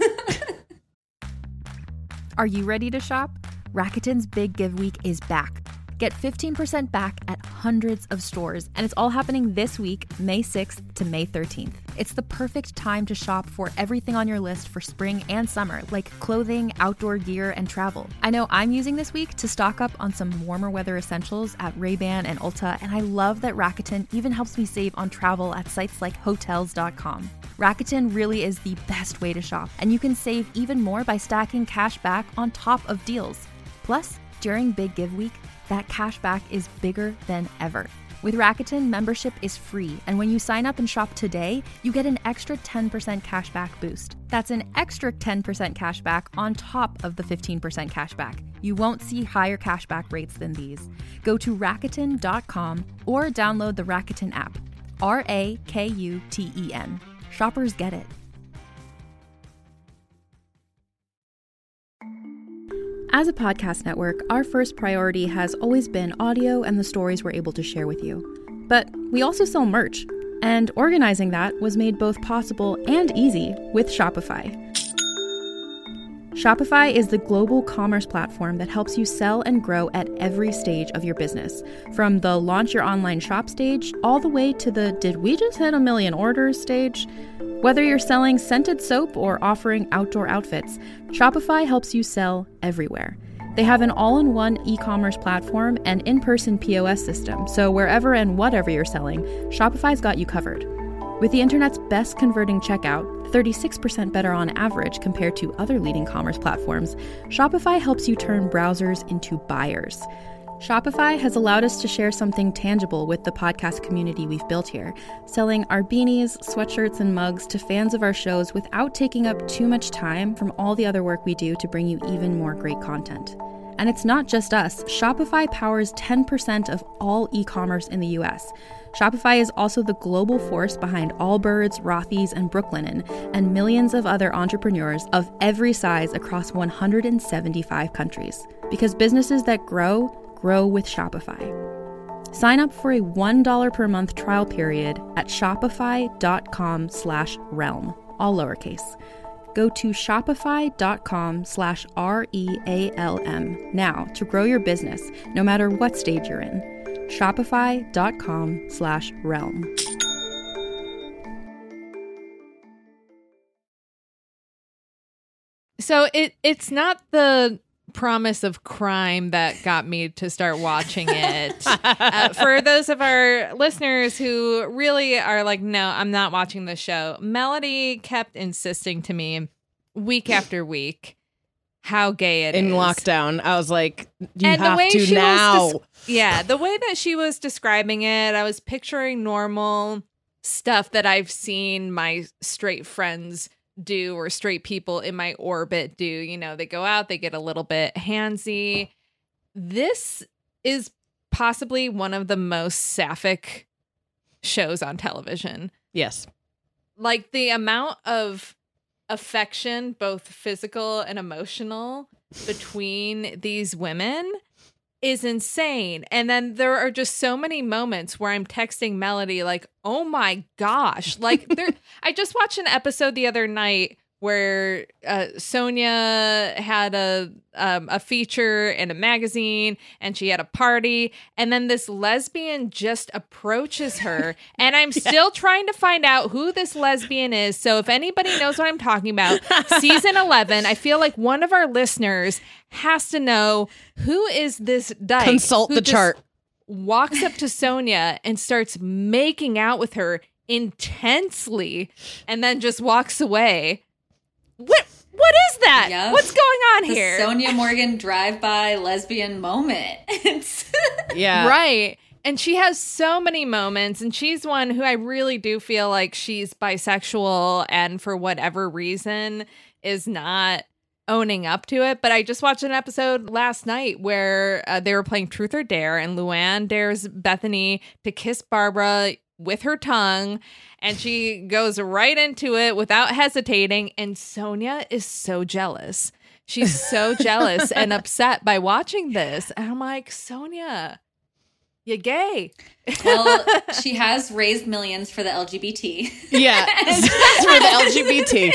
Are you ready to shop? Rakuten's Big Give Week is back. Get fifteen percent back at hundreds of stores, and it's all happening this week, May sixth to May thirteenth. It's the perfect time to shop for everything on your list for spring and summer, like clothing, outdoor gear, and travel. I know I'm using this week to stock up on some warmer weather essentials at Ray-Ban and Ulta, and I love that Rakuten even helps me save on travel at sites like hotels dot com. Rakuten really is the best way to shop, and you can save even more by stacking cash back on top of deals. Plus, during Big Give Week, that cash back is bigger than ever. With Rakuten, membership is free, and when you sign up and shop today, you get an extra ten percent cash back boost. That's an extra ten percent cash back on top of the fifteen percent cash back. You won't see higher cash back rates than these. Go to Rakuten dot com or download the Rakuten app. R A K U T E N. Shoppers get it. As a podcast network, our first priority has always been audio and the stories we're able to share with you. But we also sell merch, and organizing that was made both possible and easy with Shopify. Shopify is the global commerce platform that helps you sell and grow at every stage of your business, from the launch your online shop stage all the way to the did we just hit a million orders stage. Whether you're selling scented soap or offering outdoor outfits, Shopify helps you sell everywhere. They have an all-in-one e-commerce platform and in-person P O S system, so wherever and whatever you're selling, Shopify's got you covered. With the internet's best converting checkout, thirty-six percent better on average compared to other leading commerce platforms, Shopify helps you turn browsers into buyers. Shopify has allowed us to share something tangible with the podcast community we've built here, selling our beanies, sweatshirts, and mugs to fans of our shows without taking up too much time from all the other work we do to bring you even more great content. And it's not just us. Shopify powers ten percent of all e-commerce in the U S. Shopify is also the global force behind Allbirds, Rothy's, and Brooklinen, and millions of other entrepreneurs of every size across one hundred seventy-five countries. Because businesses that grow, grow with Shopify. Sign up for a one dollar per month trial period at shopify.com slash realm, all lowercase. Go to shopify.com slash R-E-A-L-M now to grow your business, no matter what stage you're in. Shopify.com slash realm. So it it's not the promise of crime that got me to start watching it. uh, for those of our listeners who really are like, no, I'm not watching the show, Melody kept insisting to me week after week how gay it In is. lockdown, I was like, you And the have way to she was now. des- yeah, the way that she was describing it, I was picturing normal stuff that I've seen my straight friends do or straight people in my orbit do. You know, they go out, they get a little bit handsy. This is possibly one of the most sapphic shows on television. Yes. Like the amount of affection, both physical and emotional, between these women is insane. And then there are just so many moments where I'm texting Melody like, oh my gosh. Like there I just watched an episode the other night where uh, Sonia had a um, a feature in a magazine and she had a party, and then this lesbian just approaches her, and I'm yeah. still trying to find out who this lesbian is. So if anybody knows what I'm talking about, season eleven, I feel like one of our listeners has to know who is this dyke. Consult who the just chart. Walks up to Sonia and starts making out with her intensely, and then just walks away. What what is that? Yep. What's going on the here? Sonia Morgan drive-by lesbian moment. Yeah. Right. And she has so many moments, and she's one who I really do feel like she's bisexual and for whatever reason is not owning up to it. But I just watched an episode last night where uh, they were playing Truth or Dare, and Luann dares Bethany to kiss Barbara with her tongue, and she goes right into it without hesitating, and Sonia is so jealous. She's so jealous and upset by watching this, and I'm like, Sonia, you're gay. Well, she has raised millions for the L G B T. Yeah, for the L G B T.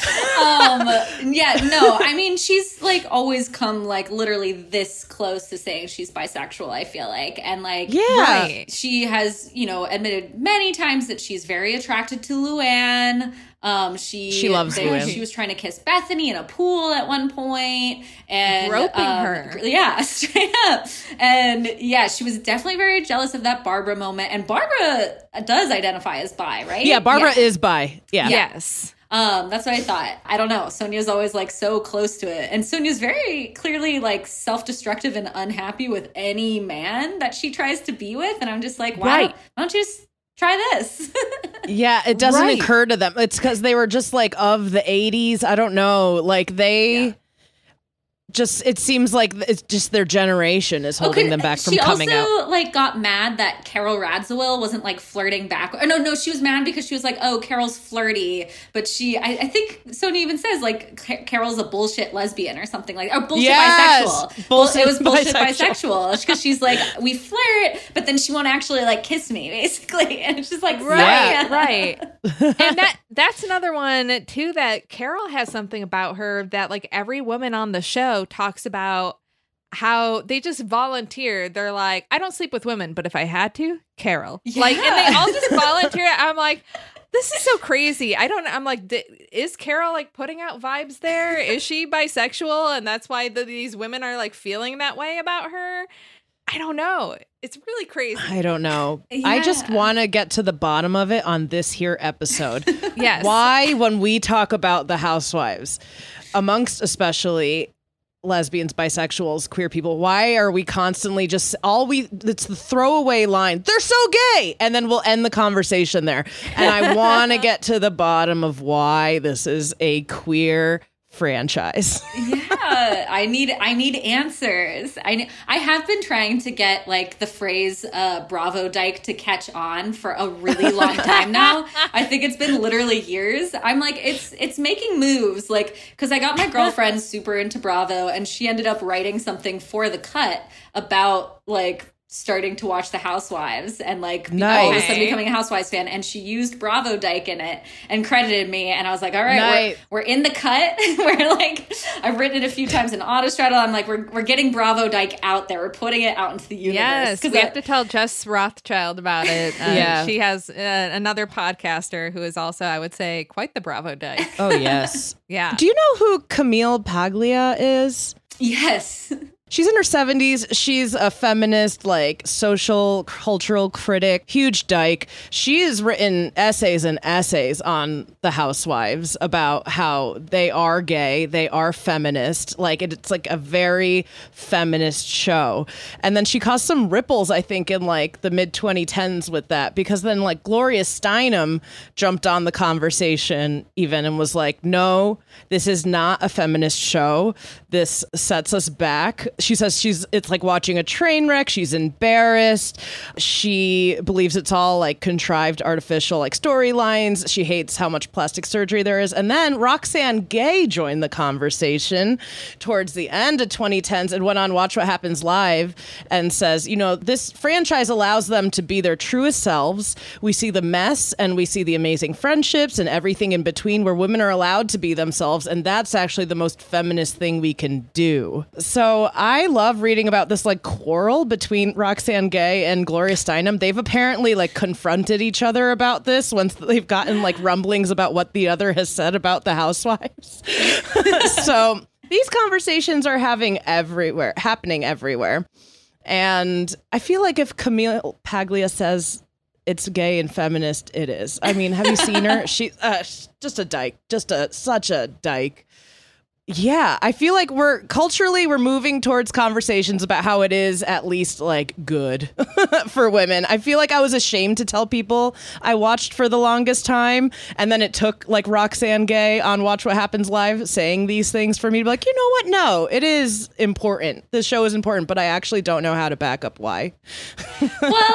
um, yeah, no, I mean, she's like always come like literally this close to saying she's bisexual, I feel like. And like, yeah, right. she has, you know, admitted many times that she's very attracted to Luann. Um, she she loves they, Luann. She was trying to kiss Bethany in a pool at one point, and groping um, her. Yeah, straight up. And yeah, she was definitely very jealous of that Barbara moment. And Barbara does identify as bi, right? Yeah, Barbara yeah. is bi. Yeah. Yes. Um, that's what I thought. I don't know. Sonia's always like so close to it. And Sonia's very clearly like self-destructive and unhappy with any man that she tries to be with. And I'm just like, why, right. don't, why don't you just try this? Yeah, it doesn't Right. occur to them. It's because they were just like of the eighties. I don't know. Like they Yeah. just, it seems like it's just their generation is holding Okay, them back from she coming also, out. like, got mad that Carol Radziwill wasn't, like, flirting back. Or no, no, she was mad because she was like, oh, Carol's flirty. But she, I, I think Sonia even says, like, Ca- Carol's a bullshit lesbian or something like that. Or bullshit Yes! bisexual. Bullshit Bull- it was bullshit bisexual. bisexual. Because she's like, we flirt, but then she won't actually, like, kiss me, basically. And it's just like, Right, yeah. right. And that that's another one too, that Carol has something about her that like every woman on the show talks about, how they just volunteer. They're like, I don't sleep with women, but if I had to, Carol. Yeah. Like, and they all just volunteer. I'm like, this is so crazy. I don't, I'm like, d- is Carol like putting out vibes there? Is she bisexual? And that's why the, these women are like feeling that way about her? I don't know. It's really crazy. I don't know. I just Yeah. want to get to the bottom of it on this here episode. Yes. Why, when we talk about the housewives, amongst especially lesbians, bisexuals, queer people, why are we constantly just all we it's the throwaway line, they're so gay, and then we'll end the conversation there. And I want to get to the bottom of why this is a queer franchise. Yeah, I need I need answers. I ne- I have been trying to get like the phrase uh, "Bravo Dyke" to catch on for a really long time now. I think it's been literally years. I'm like, it's it's making moves, like because I got my girlfriend super into Bravo, and she ended up writing something for The Cut about like starting to watch The Housewives and like Nice. all of a sudden becoming a Housewives fan, and she used Bravo Dyke in it and credited me, and I was like, all right, Nice. we're, we're in the cut. We're like, I've written it a few times in Autostraddle. I'm like, we're we're getting Bravo Dyke out there. We're putting it out into the universe. Yes, we that, have to tell Jess Rothschild about it. Uh, Yeah. She has uh, another podcaster who is also, I would say, quite the Bravo Dyke. Oh, yes. Yeah. Do you know who Camille Paglia is? Yes. She's in her seventies. She's a feminist, like social cultural critic, huge dyke. She has written essays and essays on the Housewives about how they are gay, they are feminist. Like it, it's like a very feminist show. And then she caused some ripples, I think, in like the mid twenty tens with that, because then like Gloria Steinem jumped on the conversation even and was like, no, this is not a feminist show. This sets us back. She says she's it's like watching a train wreck. She's embarrassed. She believes it's all like contrived, artificial, like storylines. She hates how much plastic surgery there is. And then Roxane Gay joined the conversation towards the end of twenty tens and went on Watch What Happens Live and says, you know, this franchise allows them to be their truest selves. We see the mess and we see the amazing friendships and everything in between where women are allowed to be themselves. And that's actually the most feminist thing we can do. So I love reading about this like quarrel between Roxane Gay and Gloria Steinem. They've apparently like confronted each other about this once they've gotten like rumblings about what the other has said about the Housewives. So these conversations are having everywhere, happening everywhere. And I feel like if Camille Paglia says it's gay and feminist, it is. I mean, have you seen her? She uh, just a dyke, just a such a dyke. Yeah, I feel like we're culturally we're moving towards conversations about how it is at least like good for women. I feel like I was ashamed to tell people I watched for the longest time, and then it took like Roxane Gay on Watch What Happens Live saying these things for me to be like, you know what? No, it is important. This show is important, but I actually don't know how to back up why. Well,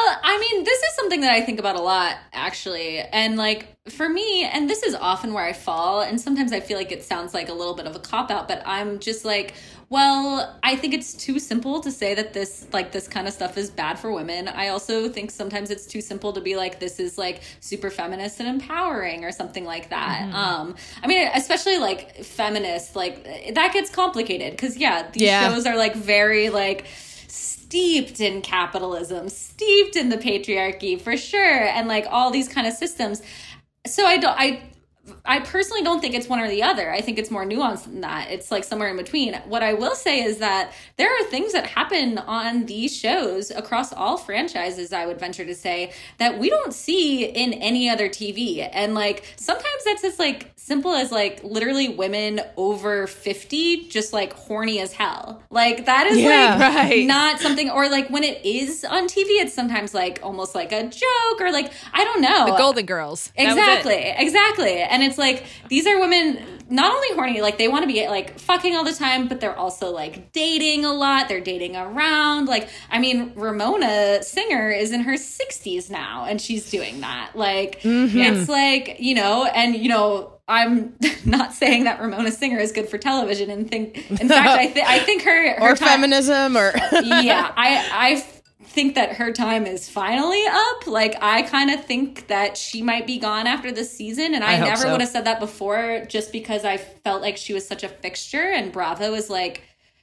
I mean, this is something that I think about a lot, actually. And like for me, and this is often where I fall, and sometimes I feel like it sounds like a little bit of a cop-out, but I'm just like, well, I think it's too simple to say that this, like, this kind of stuff is bad for women. I also think sometimes it's too simple to be like, this is, like, super feminist and empowering or something like that. Mm-hmm. Um, I mean, especially, like, feminist, like, that gets complicated because, yeah, these yeah. shows are, like, very, like, steeped in capitalism, steeped in the patriarchy, for sure, and, like, all these kind of systems. So I don't, I, I personally don't think it's one or the other. I think it's more nuanced than that. It's like somewhere in between. What I will say is that there are things that happen on these shows across all franchises, I would venture to say, that we don't see in any other T V. And like, sometimes that's as like simple as like literally women over fifty, just like horny as hell. Like that is yeah, like right. not something, or like when it is on T V, it's sometimes like almost like a joke or like, I don't know. The Golden Girls. That Exactly. Exactly. And it's like, these are women not only horny, like they want to be like fucking all the time, but they're also like dating a lot. They're dating around. Like, I mean, Ramona Singer is in her sixties now and she's doing that. Like, mm-hmm. it's like, you know, and, you know, I'm not saying that Ramona Singer is good for television and think, in fact, I, th- I think her, her or time, feminism or yeah, I, I think that her time is finally up. Like, I kind of think that she might be gone after this season. And I, I never so. would have said that before just because I felt like she was such a fixture, and Bravo is like,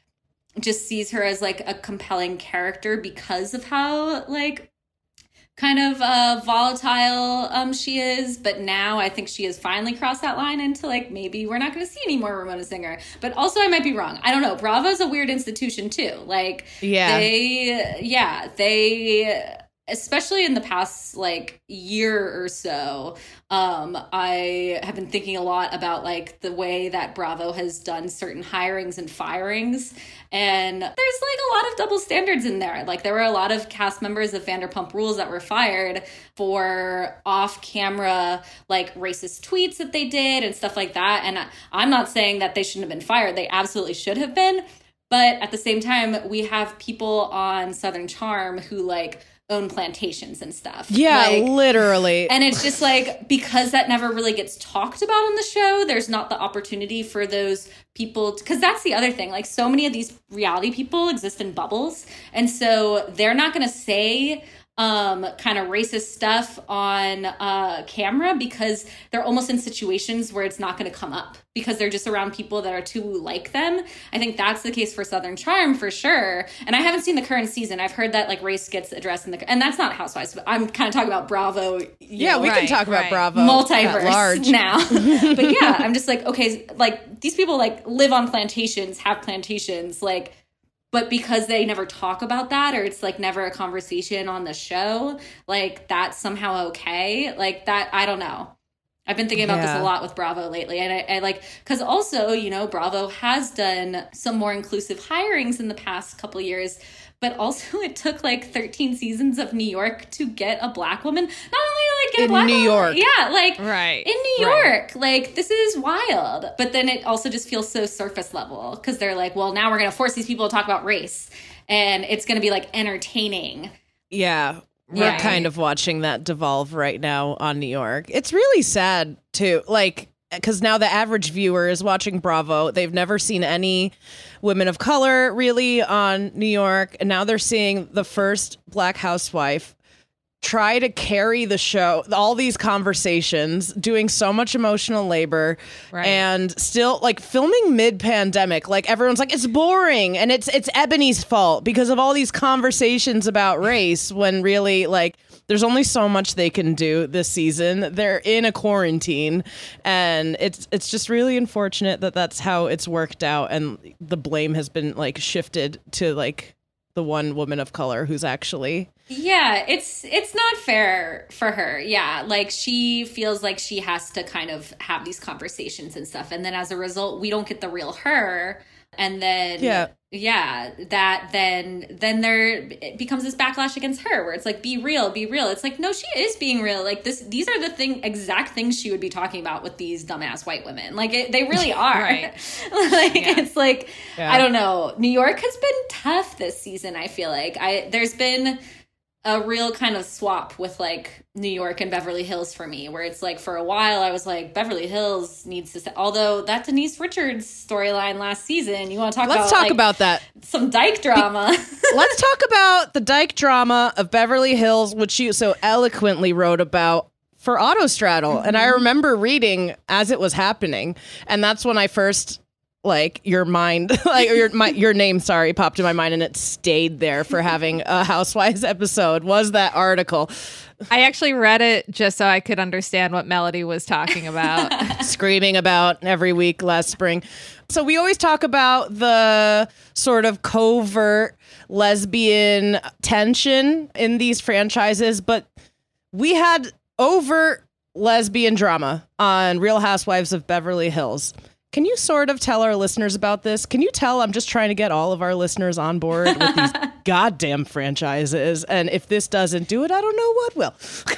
just sees her as like a compelling character because of how like kind of uh, volatile um, she is. But now I think she has finally crossed that line into like, maybe we're not going to see any more Ramona Singer. But also I might be wrong. I don't know. Bravo's a weird institution too. Like, yeah, they, yeah, they, especially in the past like year or so, um, I have been thinking a lot about like the way that Bravo has done certain hirings and firings. And there's like a lot of double standards in there. Like there were a lot of cast members of Vanderpump Rules that were fired for off-camera like racist tweets that they did and stuff like that. And I'm not saying that they shouldn't have been fired. They absolutely should have been. But at the same time, we have people on Southern Charm who like own plantations and stuff. Yeah, like, literally. And it's just like, because that never really gets talked about on the show, there's not the opportunity for those people, because that's the other thing. Like, so many of these reality people exist in bubbles. And so they're not going to say um kind of racist stuff on uh camera because they're almost in situations where it's not going to come up because they're just around people that are too like them. I think that's the case for Southern Charm for sure. And I haven't seen the current season. I've heard that like race gets addressed in the, and that's not Housewives, but I'm kind of talking about Bravo. Yeah, know, we right, can talk about right. Bravo multiverse at large now. But yeah, I'm just like, okay, like these people like live on plantations, have plantations, like, but because they never talk about that, or it's like never a conversation on the show, like that's somehow okay. Like that, I don't know. I've been thinking about Yeah. this a lot with Bravo lately. And I, I like, because also, you know, Bravo has done some more inclusive hirings in the past couple years. But also it took like thirteen seasons of New York to get a Black woman. Not only like get a In Black New woman, York. yeah, like Right. in New Right. York. Like, this is wild. But then it also just feels so surface level because they're like, well, now we're going to force these people to talk about race. And it's going to be like entertaining. Yeah. We're Yeah. kind of watching that devolve right now on New York. It's really sad too. Like, because now the average viewer is watching Bravo. They've never seen any women of color really on New York. And now they're seeing the first Black housewife try to carry the show, all these conversations, doing so much emotional labor, Right. and still like filming mid-pandemic. Like everyone's like, it's boring, and it's it's Ebony's fault because of all these conversations about race. When really, like, there's only so much they can do this season. They're in a quarantine, and it's it's just really unfortunate that that's how it's worked out, and the blame has been like shifted to like the one woman of color who's actually. Yeah, it's it's not fair for her. Yeah, like she feels like she has to kind of have these conversations and stuff. And then as a result, we don't get the real her. And then Yeah. yeah, that then then there it becomes this backlash against her where it's like, be real, be real. It's like, no, she is being real. Like this these are the thing exact things she would be talking about with these dumbass white women. Like it, they really are. Right. Like Yeah. it's like Yeah. I don't know. New York has been tough this season, I feel like. I there's been a real kind of swap with like New York and Beverly Hills for me, where it's like for a while I was like Beverly Hills needs to. St-. Although that Denise Richards storyline last season, you want to talk Let's about talk like, about that. some dyke drama. Let's talk about the dyke drama of Beverly Hills, which you so eloquently wrote about for Autostraddle. Mm-hmm. And I remember reading as it was happening, and that's when I first. Like your mind, like your my, your name, sorry, popped in my mind, and it stayed there for having a Housewives episode. Was that article? I actually read it just so I could understand what Melody was talking about. Screaming about every week last spring. So we always talk about the sort of covert lesbian tension in these franchises, but we had overt lesbian drama on Real Housewives of Beverly Hills. Can you sort of tell our listeners about this? Can you tell I'm just trying to get all of our listeners on board with these goddamn franchises? And if this doesn't do it, I don't know what will.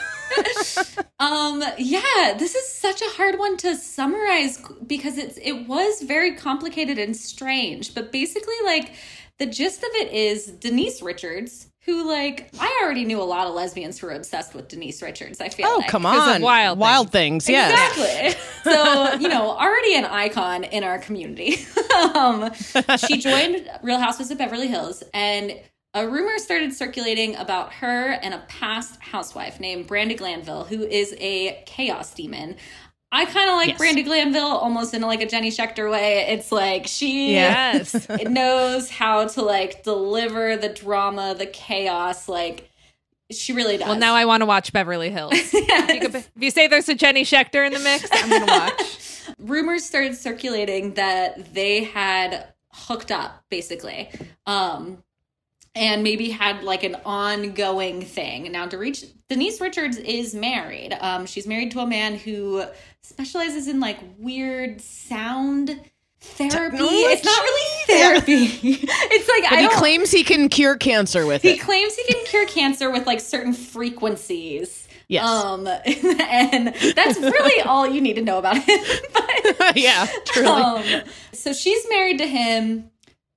Um, yeah, this is such a hard one to summarize because it's it was very complicated and strange. But basically, like, the gist of it is Denise Richards, who, like, I already knew a lot of lesbians who were obsessed with Denise Richards, I feel Oh, like. come 'Cause of on. Wild Wild things, yeah. Exactly. So, you know, already an icon in our community. um, she joined Real Housewives of Beverly Hills, and a rumor started circulating about her and a past housewife named Brandi Glanville, who is a chaos demon. I kind of like Yes. Brandi Glanville almost in like a Jenny Schechter way. It's like she Yes. knows how to like deliver the drama, the chaos. Like she really does. Well, now I want to watch Beverly Hills. If, you could, if you say there's a Jenny Schechter in the mix, I'm going to watch. Rumors started circulating that they had hooked up, basically. Um, and maybe had like an ongoing thing. Now, to reach Denise Richards is married. Um, she's married to a man who specializes in like weird sound therapy. Technology? It's not really therapy. It's like But I he don't. claims he can cure cancer with he it. claims he can cure cancer with like certain frequencies. Yes. Um, and that's really all you need to know about him. But, Yeah, truly. um, so she's married to him.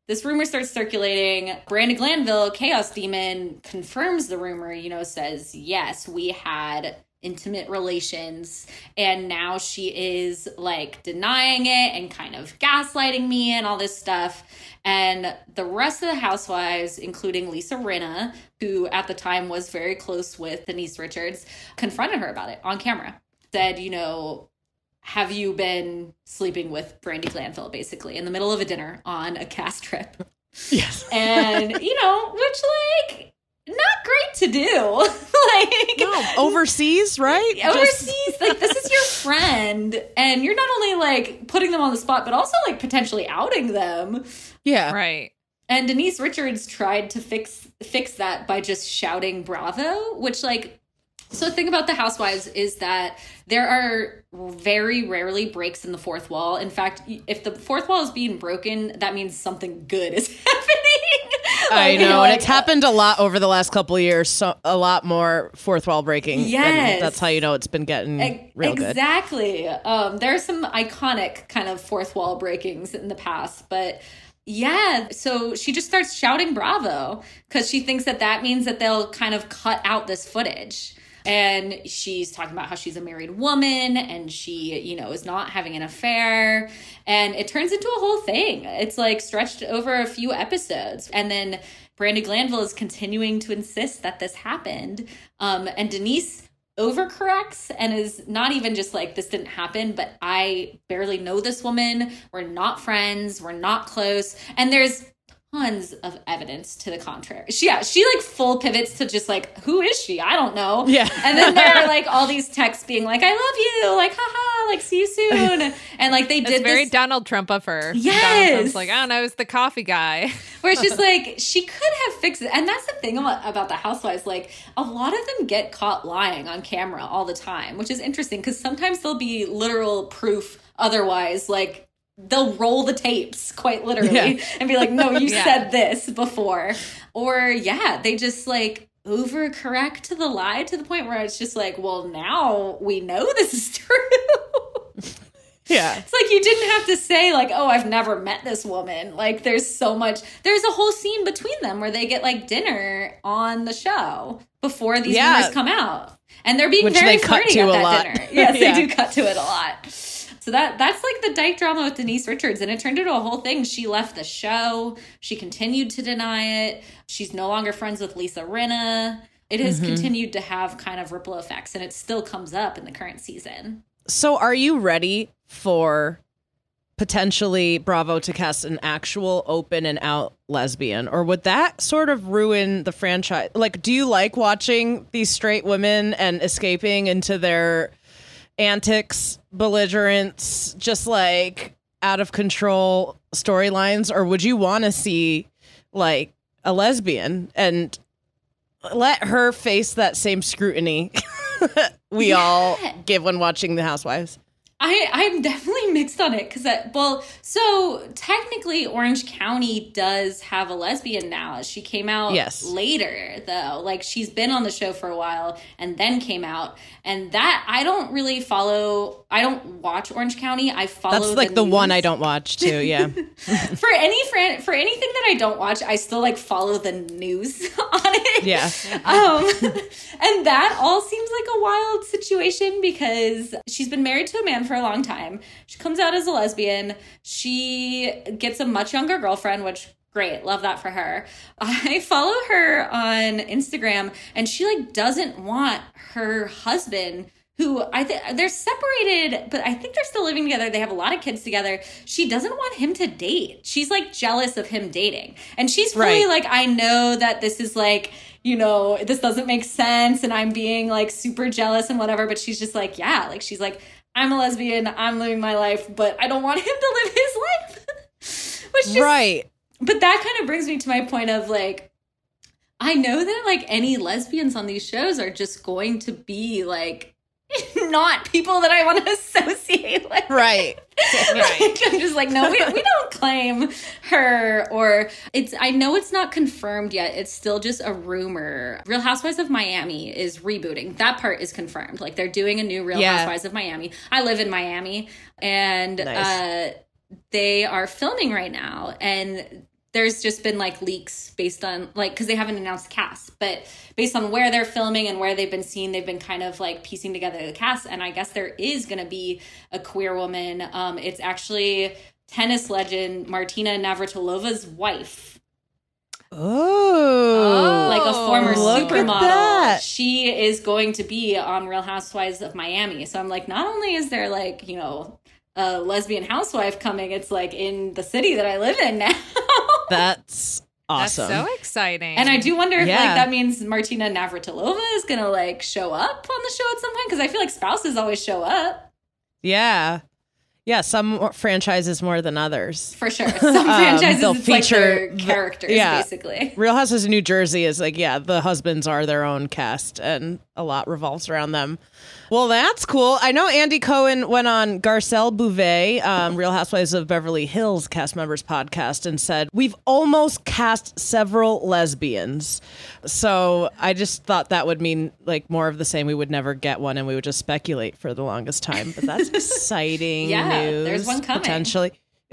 this rumor starts circulating. Brandi Glanville, Chaos Demon, confirms the rumor, you know, says, yes, we had intimate relations. And now she is like denying it and kind of gaslighting me and all this stuff. And the rest of the housewives, including Lisa Rinna, who at the time was very close with Denise Richards, confronted her about it on camera. Said, you know, have you been sleeping with Brandi Glanville, basically, in the middle of a dinner on a cast trip? Yes. And, you know, which, like, not great to do. Like, no, overseas, right? Overseas, Just... like, this is your friend, and you're not only, like, putting them on the spot, but also, like, potentially outing them. Yeah. Right. And Denise Richards tried to fix fix that by just shouting bravo, which, like, so the thing about the Housewives is that there are very rarely breaks in the fourth wall. In fact, if the fourth wall is being broken, that means something good is happening. I Like, know, like, and it's happened a lot over the last couple of years. So a lot more fourth wall breaking. Yes. And that's how you know it's been getting e- real good. Exactly. Um, there are some iconic kind of fourth wall breakings in the past, but yeah. So she just starts shouting bravo because she thinks that that means that they'll kind of cut out this footage. And she's talking about how she's a married woman and she, you know, is not having an affair. And it turns into a whole thing. It's like stretched over a few episodes. And then Brandi Glanville is continuing to insist that this happened. Um, and Denise overcorrects and is not even just like, this didn't happen, but I barely know this woman. We're not friends. We're not close. And there's tons of evidence to the contrary. She, yeah, she like full pivots to just like, who is she? I don't know. Yeah. And then there are like all these texts being like, I love you, like, haha, like, see you soon. And like they did It's very this, Donald Trump of her. Yes. Donald Trump's like, I don't know, it's the coffee guy. where it's just like, she could have fixed it. And that's the thing about, about the Housewives. Like, a lot of them get caught lying on camera all the time, which is interesting because sometimes there'll be literal proof otherwise, like, they'll roll the tapes quite literally Yeah. and be like, no, you Yeah. said this before. Or yeah, they just like overcorrect to the lie to the point where it's just like, well, now we know this is true. Yeah. It's like you didn't have to say like, oh, I've never met this woman. Like there's so much, there's a whole scene between them where they get like dinner on the show before these Yeah. rumors come out. And they're being Which very they cut flirty to at a that lot. dinner. Yes, Yeah. they do cut to it a lot. So that that's like the Dyke drama with Denise Richards, and it turned into a whole thing. She left the show. She continued to deny it. She's no longer friends with Lisa Rinna. It has Mm-hmm. continued to have kind of ripple effects, and it still comes up in the current season. So are you ready for potentially Bravo to cast an actual open and out lesbian? Or would that sort of ruin the franchise? Like, do you like watching these straight women and escaping into their antics, belligerence, just like out of control storylines? Or would you want to see like a lesbian and let her face that same scrutiny we Yeah. all give when watching The Housewives? I, I'm definitely mixed on it because, well, so technically Orange County does have a lesbian now. She came out Yes. later, though. Like, she's been on the show for a while and then came out. And that, I don't really follow, I don't watch Orange County. I follow That's like the, news. one I don't watch too. Yeah. For any friend, for anything that I don't watch, I still like follow the news on it. Yeah. Um, and that all seems like a wild situation because she's been married to a man for a long time. She comes out as a lesbian. She gets a much younger girlfriend, which great, love that for her. I follow her on Instagram, and she like doesn't want her husband, who I think they're separated, but I think they're still living together. They have a lot of kids together. She doesn't want him to date. She's like jealous of him dating. And she's fully Right. like, I know that this is like, you know, this doesn't make sense and I'm being like super jealous and whatever. But she's just like, yeah, like she's like, I'm a lesbian. I'm living my life, but I don't want him to live his life. Which just, Right. But that kind of brings me to my point of like, I know that like any lesbians on these shows are just going to be like, not people that I want to associate with. Right. Like, I'm just like, no, we, we don't claim her. Or it's, I know it's not confirmed yet. It's still just a rumor. Real Housewives of Miami is rebooting. That part is confirmed. Like they're doing a new Real Yeah. Housewives of Miami. I live in Miami and Nice. uh, they are filming right now. And there's just been like leaks based on like, because they haven't announced the cast, but based on where they're filming and where they've been seen, they've been kind of like piecing together the cast. And I guess there is going to be a queer woman. Um, it's actually tennis legend Martina Navratilova's wife. Oh, like a former look at supermodel. that. She is going to be on Real Housewives of Miami. So I'm like, not only is there like, you know, a lesbian housewife coming, it's like in the city that I live in now. That's awesome. That's so exciting. And I do wonder if Yeah. like that means Martina Navratilova is going to like show up on the show at some point, because I feel like spouses always show up. Yeah. Yeah, some franchises more than others. For sure. Some franchises, they'll it's like their feature the- characters, yeah. basically. Real Houses of New Jersey is like, yeah, the husbands are their own cast and a lot revolves around them. Well, that's cool. I know Andy Cohen went on Garcelle Bouvet, um, Real Housewives of Beverly Hills cast members podcast, and said, we've almost cast several lesbians. So I just thought that would mean like more of the same. We would never get one and we would just speculate for the longest time. But that's exciting Yeah, news. there's one coming. Potentially.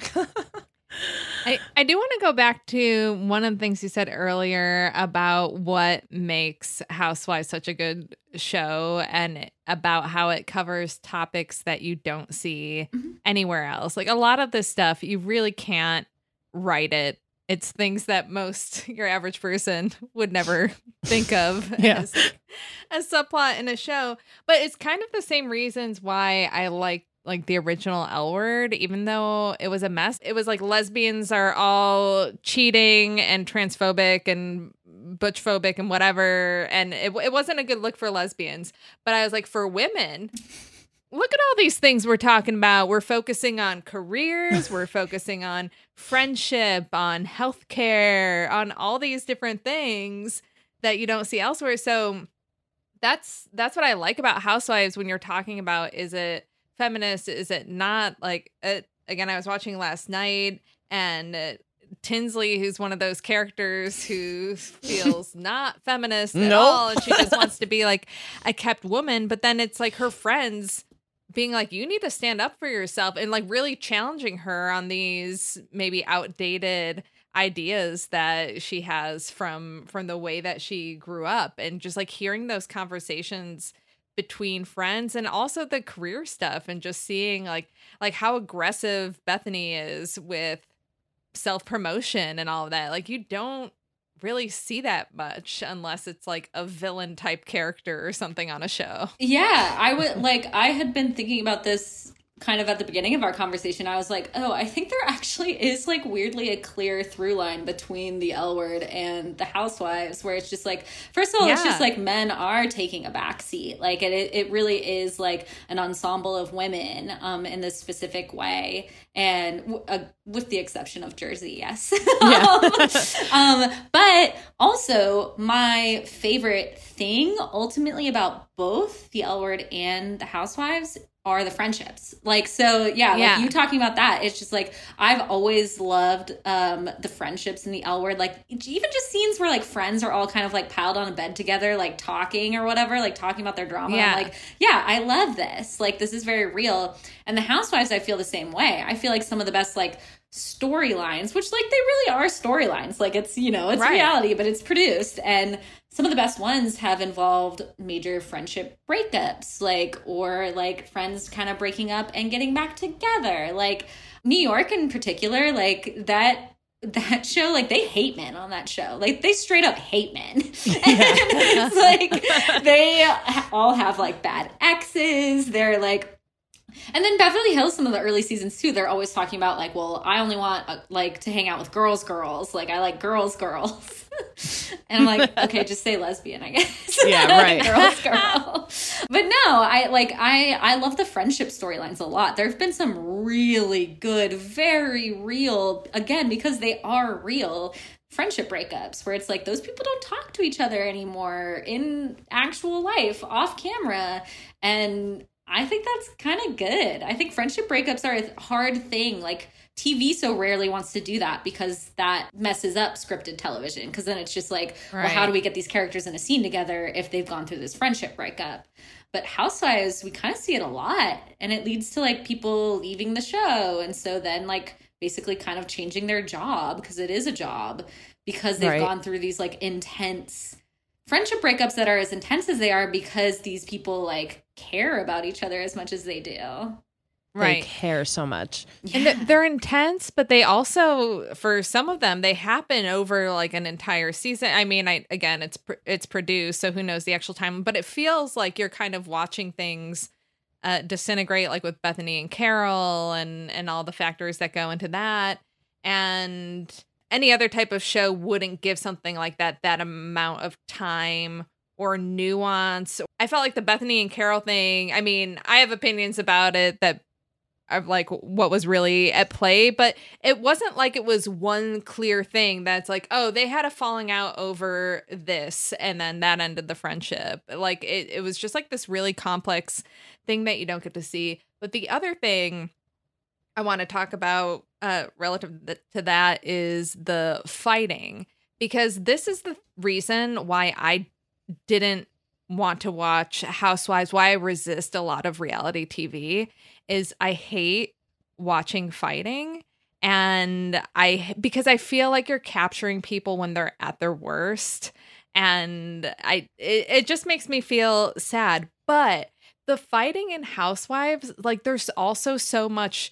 I, I do want to go back to one of the things you said earlier about what makes Housewives such a good show and about how it covers topics that you don't see Mm-hmm. anywhere else. Like a lot of this stuff, you really can't write it. It's things that most your average person would never think of Yeah. as a subplot in a show. But it's kind of the same reasons why I like like the original L Word, even though it was a mess. It was like lesbians are all cheating and transphobic and butchphobic and whatever. And it, it wasn't a good look for lesbians. But I was like, for women, look at all these things we're talking about. We're focusing on careers. We're focusing on friendship, on healthcare, on all these different things that you don't see elsewhere. So that's that's what I like about Housewives when you're talking about, is it feminist? Is it not? Like, it, again, I was watching last night, and uh, Tinsley, who's one of those characters who feels not feminist at Nope. all, and she just wants to be like a kept woman, but then it's like her friends being like, you need to stand up for yourself, and like really challenging her on these maybe outdated ideas that she has from from the way that she grew up, and just like hearing those conversations between friends, and also the career stuff, and just seeing like like how aggressive Bethany is with self-promotion and all of that. Like, you don't really see that much unless it's like a villain type character or something on a show. Yeah, I would like, I had been thinking about this kind of at the beginning of our conversation. I was like, oh, I think there actually is like weirdly a clear through line between the L Word and the Housewives, where it's just like, first of all, it's Yeah. just like men are taking a back seat. Like it, it really is like an ensemble of women um, in this specific way. And w- uh, with the exception of Jersey, yes. um, but also my favorite thing ultimately about both the L Word and the Housewives are the friendships. Like, so yeah, Yeah. like you talking about that, it's just like, I've always loved um, the friendships in the L Word. Like even just scenes where like friends are all kind of like piled on a bed together, like talking or whatever, like talking about their drama. Yeah. I'm like, yeah, I love this. Like, this is very real. And the Housewives, I feel the same way. I feel like some of the best like storylines, which like they really are storylines. Like it's, you know, it's Right. reality, but it's produced. And some of the best ones have involved major friendship breakups, like, or like friends kind of breaking up and getting back together. Like New York in particular, like that that show, like they hate men on that show. Like they straight up hate men. And it's like they all have like bad exes. They're like, and then Beverly Hills, some of the early seasons too, they're always talking about like, well, I only want uh, like to hang out with girls, girls. Like I like girls, girls. And I'm like, okay, just say lesbian, I guess. Yeah, right. Girls, girl. But no, I like I I love the friendship storylines a lot. There have been some really good, very real, again, because they are real, friendship breakups where it's like those people don't talk to each other anymore in actual life, off camera. And I think that's kind of good. I think friendship breakups are a hard thing. Like T V so rarely wants to do that because that messes up scripted television. Because then it's just like, Right. well, how do we get these characters in a scene together if they've gone through this friendship breakup? But Housewives, we kind of see it a lot. And it leads to like people leaving the show. And so then like basically kind of changing their job, because it is a job, because they've Right. gone through these like intense friendship breakups that are as intense as they are because these people like care about each other as much as they do. They care so much. And th- they're intense, but they also, for some of them, they happen over like an entire season. I mean, I again, it's pr- it's produced, so who knows the actual time, but it feels like you're kind of watching things uh, disintegrate, like with Bethany and Carol and, and all the factors that go into that. And any other type of show wouldn't give something like that that amount of time or nuance. I felt like the Bethany and Carol thing, I mean, I have opinions about it that of like what was really at play, but it wasn't like it was one clear thing that's like, oh, they had a falling out over this and then that ended the friendship. Like it, it was just like this really complex thing that you don't get to see. But the other thing I want to talk about uh, relative th- to that is the fighting, because this is the reason why I didn't want to watch Housewives, why I resist a lot of reality T V, is I hate watching fighting. And I, because I feel like you're capturing people when they're at their worst. And I, it, it just makes me feel sad. But the fighting in Housewives, like there's also so much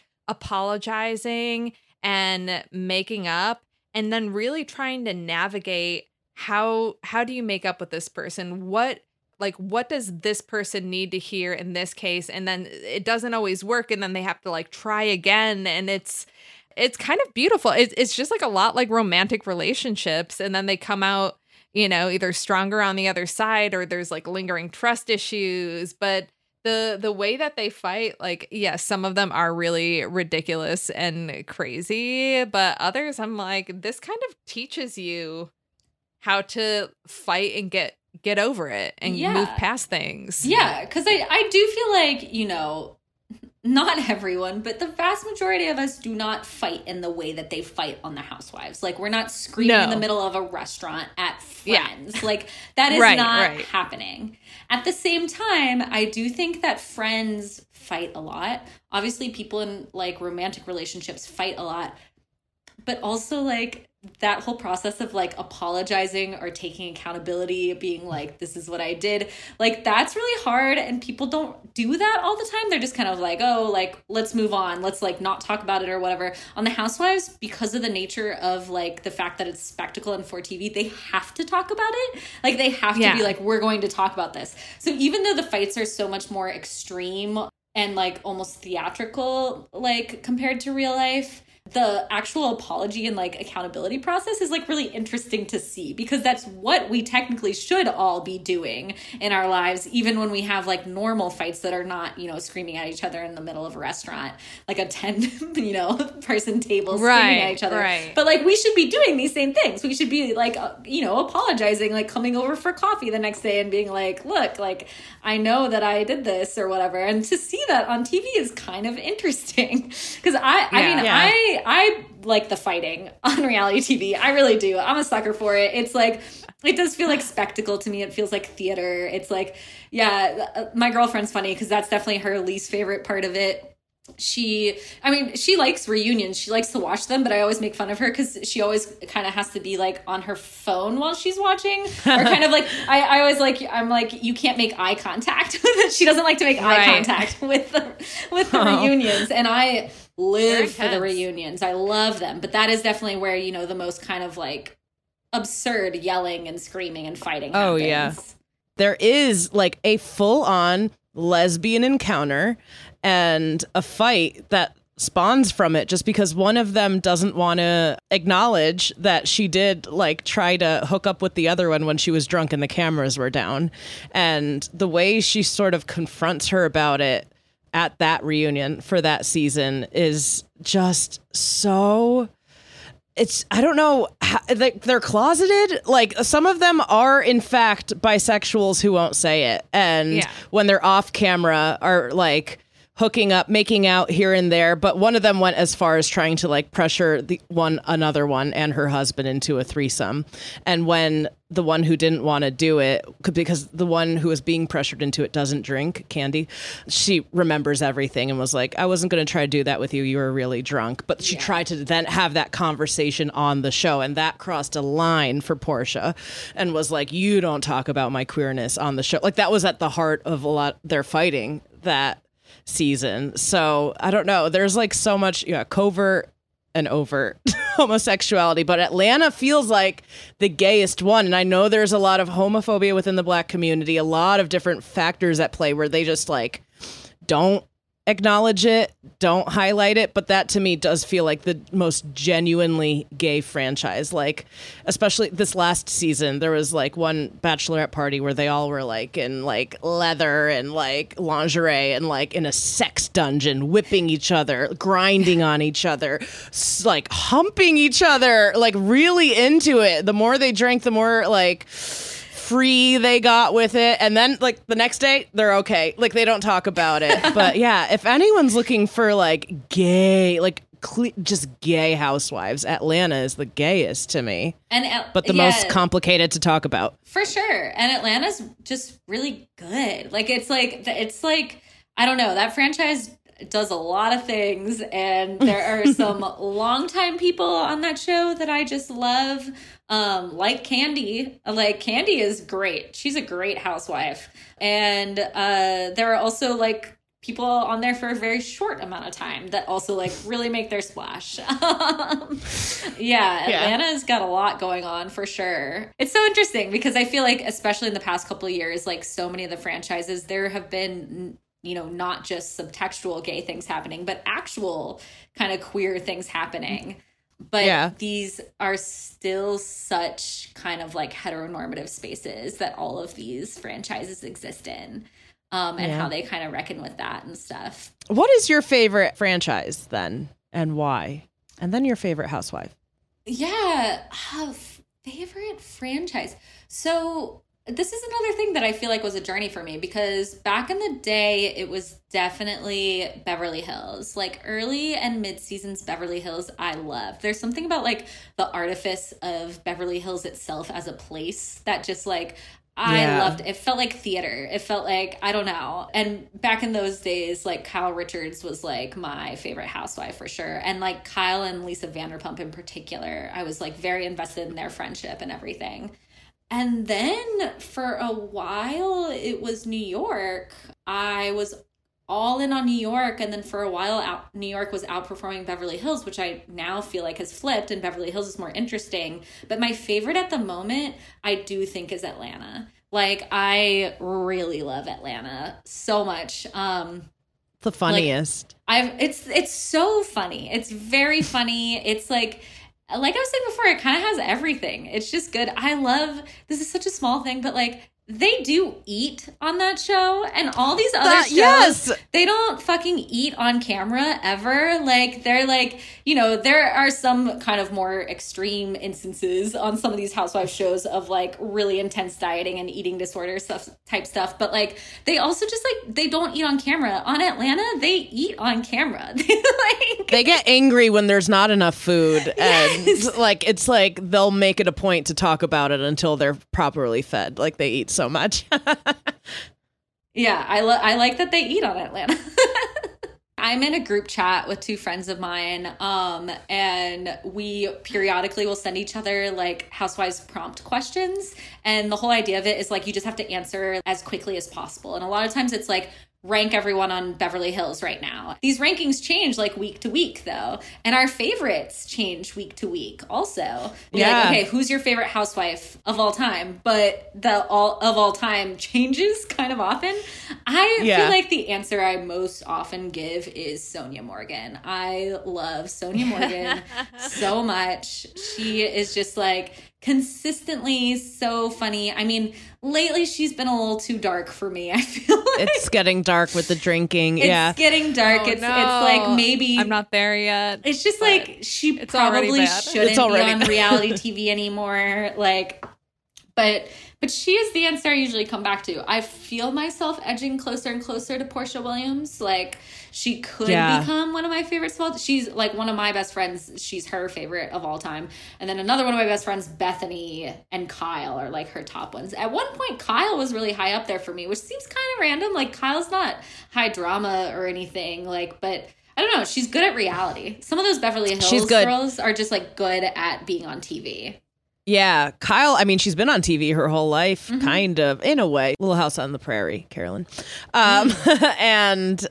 apologizing and making up, and then really trying to navigate how, how do you make up with this person? What, like, what does this person need to hear in this case? And then it doesn't always work. And then they have to like try again. And it's, it's kind of beautiful. It's, it's just like a lot like romantic relationships. And then they come out, you know, either stronger on the other side, or there's like lingering trust issues. But the, the way that they fight, like, yes, some of them are really ridiculous and crazy, but others I'm like, this kind of teaches you how to fight and get get over it and Yeah. move past things. Yeah, because I, I do feel like, you know, not everyone, but the vast majority of us do not fight in the way that they fight on the Housewives. Like, we're not screaming No. in the middle of a restaurant at Yeah. friends. Like, that is Right, not right. happening. At the same time, I do think that friends fight a lot. Obviously, people in, like, romantic relationships fight a lot. But also, like, that whole process of like apologizing or taking accountability, being like, this is what I did, like that's really hard, and people don't do that all the time. They're just kind of like, oh, like let's move on, let's like not talk about it or whatever. On the Housewives, because of the nature of like the fact that it's spectacle and for T V, they have to talk about it. Like they have to Yeah. be like, we're going to talk about this. So even though the fights are so much more extreme and like almost theatrical, like compared to real life, the actual apology and like accountability process is like really interesting to see, because that's what we technically should all be doing in our lives, even when we have like normal fights that are not, you know, screaming at each other in the middle of a restaurant, like a ten, you know, person table screaming Right, at each other. right. But like we should be doing these same things. We should be like, uh, you know, apologizing, like coming over for coffee the next day and being like, look, like I know that I did this or whatever. And to see that on T V is kind of interesting, because I, I Yeah. mean, Yeah. I I like the fighting on reality T V. I really do. I'm a sucker for it. It's like, it does feel like spectacle to me. It feels like theater. It's like, yeah, uh, my girlfriend's funny because that's definitely her least favorite part of it. She, I mean, she likes reunions. She likes to watch them, but I always make fun of her because she always kind of has to be like on her phone while she's watching, or kind of like, I, I always like, I'm like, you can't make eye contact with it. She doesn't like to make eye Right. contact with the, with the Oh. reunions. And I live Very for the tense. reunions. I love them, but that is definitely where, you know, the most kind of like absurd yelling and screaming and fighting Oh, happens. yeah. There is like a full-on lesbian encounter and a fight that spawns from it just because one of them doesn't want to acknowledge that she did like try to hook up with the other one when she was drunk and the cameras were down. And the way she sort of confronts her about it at that reunion for that season is just so... It's, I don't know, how, like they're closeted. Like some of them are in fact bisexuals who won't say it. And Yeah. when they're off camera are like hooking up, making out here and there, but one of them went as far as trying to like pressure the one another one and her husband into a threesome. And when the one who didn't want to do it, because the one who was being pressured into it doesn't drink, Candy, she remembers everything and was like, I wasn't going to try to do that with you. You were really drunk. But she yeah. tried to then have that conversation on the show, and that crossed a line for Portia and was like, you don't talk about my queerness on the show. Like that was at the heart of a lot their fighting that season. So I don't know. There's like so much yeah, covert and overt homosexuality, but Atlanta feels like the gayest one. And I know there's a lot of homophobia within the Black community, a lot of different factors at play where they just like don't acknowledge it, don't highlight it. But that to me does feel like the most genuinely gay franchise. Like, especially this last season, there was like one bachelorette party where they all were like in like leather and like lingerie and like in a sex dungeon, whipping each other, grinding on each other, s- like humping each other, like really into it. The more they drank, the more like free they got with it. And then like the next day they're okay, like they don't talk about it. But yeah, if anyone's looking for like gay, like cle- just gay housewives, Atlanta is the gayest to me, and uh, but the yeah, most complicated to talk about for sure. And Atlanta's just really good. Like it's like it's like I don't know, that franchise does a lot of things, and there are some longtime people on that show that I just love. Um, like Candy, like Candy is great. She's a great housewife. And uh, there are also like people on there for a very short amount of time that also like really make their splash. um, yeah, Atlanta's got a lot going on for sure. It's so interesting because I feel like, especially in the past couple of years, like so many of the franchises, there have been, you know, not just subtextual gay things happening, but actual kind of queer things happening. But yeah. these are still such kind of like heteronormative spaces that all of these franchises exist in, um, and yeah. how they kind of reckon with that and stuff. What is your favorite franchise then, and why? And then your favorite housewife? Yeah, uh, favorite franchise. So this is another thing that I feel like was a journey for me, because back in the day, it was definitely Beverly Hills. Like early and mid seasons Beverly Hills, I loved. There's something about like the artifice of Beverly Hills itself as a place that just like, I yeah. loved it. It felt like theater. It felt like, I don't know. And back in those days, like Kyle Richards was like my favorite housewife for sure. And like Kyle and Lisa Vanderpump in particular, I was like very invested in their friendship and everything. And then for a while, it was New York. I was all in on New York. And then for a while, out, New York was outperforming Beverly Hills, which I now feel like has flipped, and Beverly Hills is more interesting. But my favorite at the moment, I do think, is Atlanta. Like, I really love Atlanta so much. Um, the funniest. Like, I've it's it's so funny. It's very funny. It's like... Like I was saying before, it kind of has everything. It's just good. I love, this is such a small thing, but like they do eat on that show, and all these other that, shows, yes. they don't fucking eat on camera ever. Like they're like, you know, there are some kind of more extreme instances on some of these housewife shows of like really intense dieting and eating disorder stuff type stuff. But like, they also just like, they don't eat on camera. On Atlanta, they eat on camera. like, they get angry when there's not enough food. And yes. like, it's like, they'll make it a point to talk about it until they're properly fed. Like they eat so much. yeah, I, lo- I like that they eat on Atlanta. I'm in a group chat with two friends of mine, um, and we periodically will send each other like housewives prompt questions. And the whole idea of it is like you just have to answer as quickly as possible. And a lot of times it's like, rank everyone on Beverly Hills right now. These rankings change like week to week though. And our favorites change week to week also. Be yeah. Like, okay, who's your favorite housewife of all time? But the all of all time changes kind of often. I yeah. feel like the answer I most often give is Sonia Morgan. I love Sonia Morgan so much. She is just like consistently so funny. I mean, lately she's been a little too dark for me, I feel like. It's getting dark with the drinking. It's yeah. getting dark. Oh, it's no. it's like maybe I'm not there yet. It's just like she it's probably shouldn't it's be on reality T V anymore. Like, But but she is the answer I usually come back to. I feel myself edging closer and closer to Portia Williams. Like, she could Yeah. become one of my favorites of all. She's like one of my best friends. She's her favorite of all time. And then another one of my best friends, Bethany and Kyle, are like her top ones. At one point, Kyle was really high up there for me, which seems kind of random. Like, Kyle's not high drama or anything. Like, but I don't know. She's good at reality. Some of those Beverly Hills She's good. girls are just like good at being on T V. Yeah, Kyle, I mean, she's been on T V her whole life, Mhm. kind of, in a way. Little House on the Prairie, Carolyn. Um, and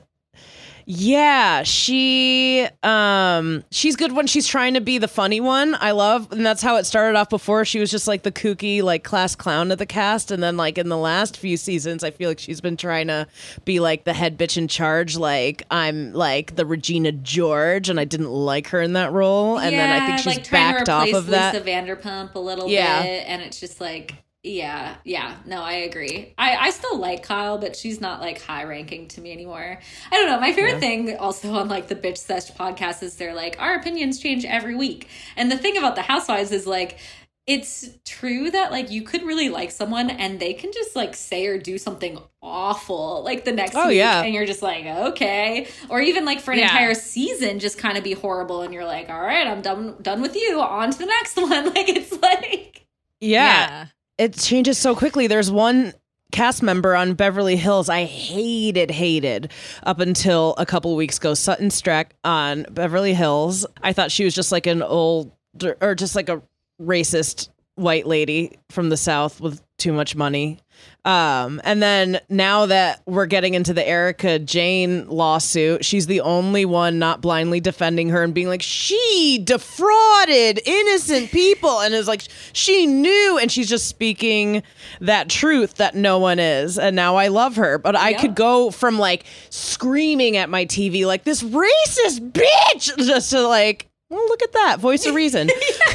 yeah, she um, she's good when she's trying to be the funny one. I love, and that's how it started off before. She was just like the kooky, like class clown of the cast. And then like in the last few seasons, I feel like she's been trying to be like the head bitch in charge. Like I'm like the Regina George, and I didn't like her in that role. And then I think she's like trying backed to off replace of that. Lisa Vanderpump a little Yeah. bit, and it's just like, yeah, yeah, no, I agree. I, I still like Kyle, but she's not like high ranking to me anymore. I don't know. My favorite Yeah. thing also on like the Bitch Sesh podcast is they're like, our opinions change every week. And the thing about the Housewives is like, it's true that like you could really like someone and they can just like say or do something awful like the next Oh, week, yeah. and you're just like, okay. Or even like for an Yeah. entire season just kind of be horrible, and you're like, all right, I'm done done with you, on to the next one. Like, it's like, yeah. It changes so quickly. There's one cast member on Beverly Hills I hated, hated up until a couple weeks ago. Sutton Streck on Beverly Hills. I thought she was just like an old, or just like a racist white lady from the South with too much money. Um, and then now that we're getting into the Erica Jane lawsuit, she's the only one not blindly defending her and being like, she defrauded innocent people, and is like, she knew, and she's just speaking that truth that no one is. And now I love her, but I Yeah. could go from like screaming at my T V like, this racist bitch, just to like, well, look at that voice of reason.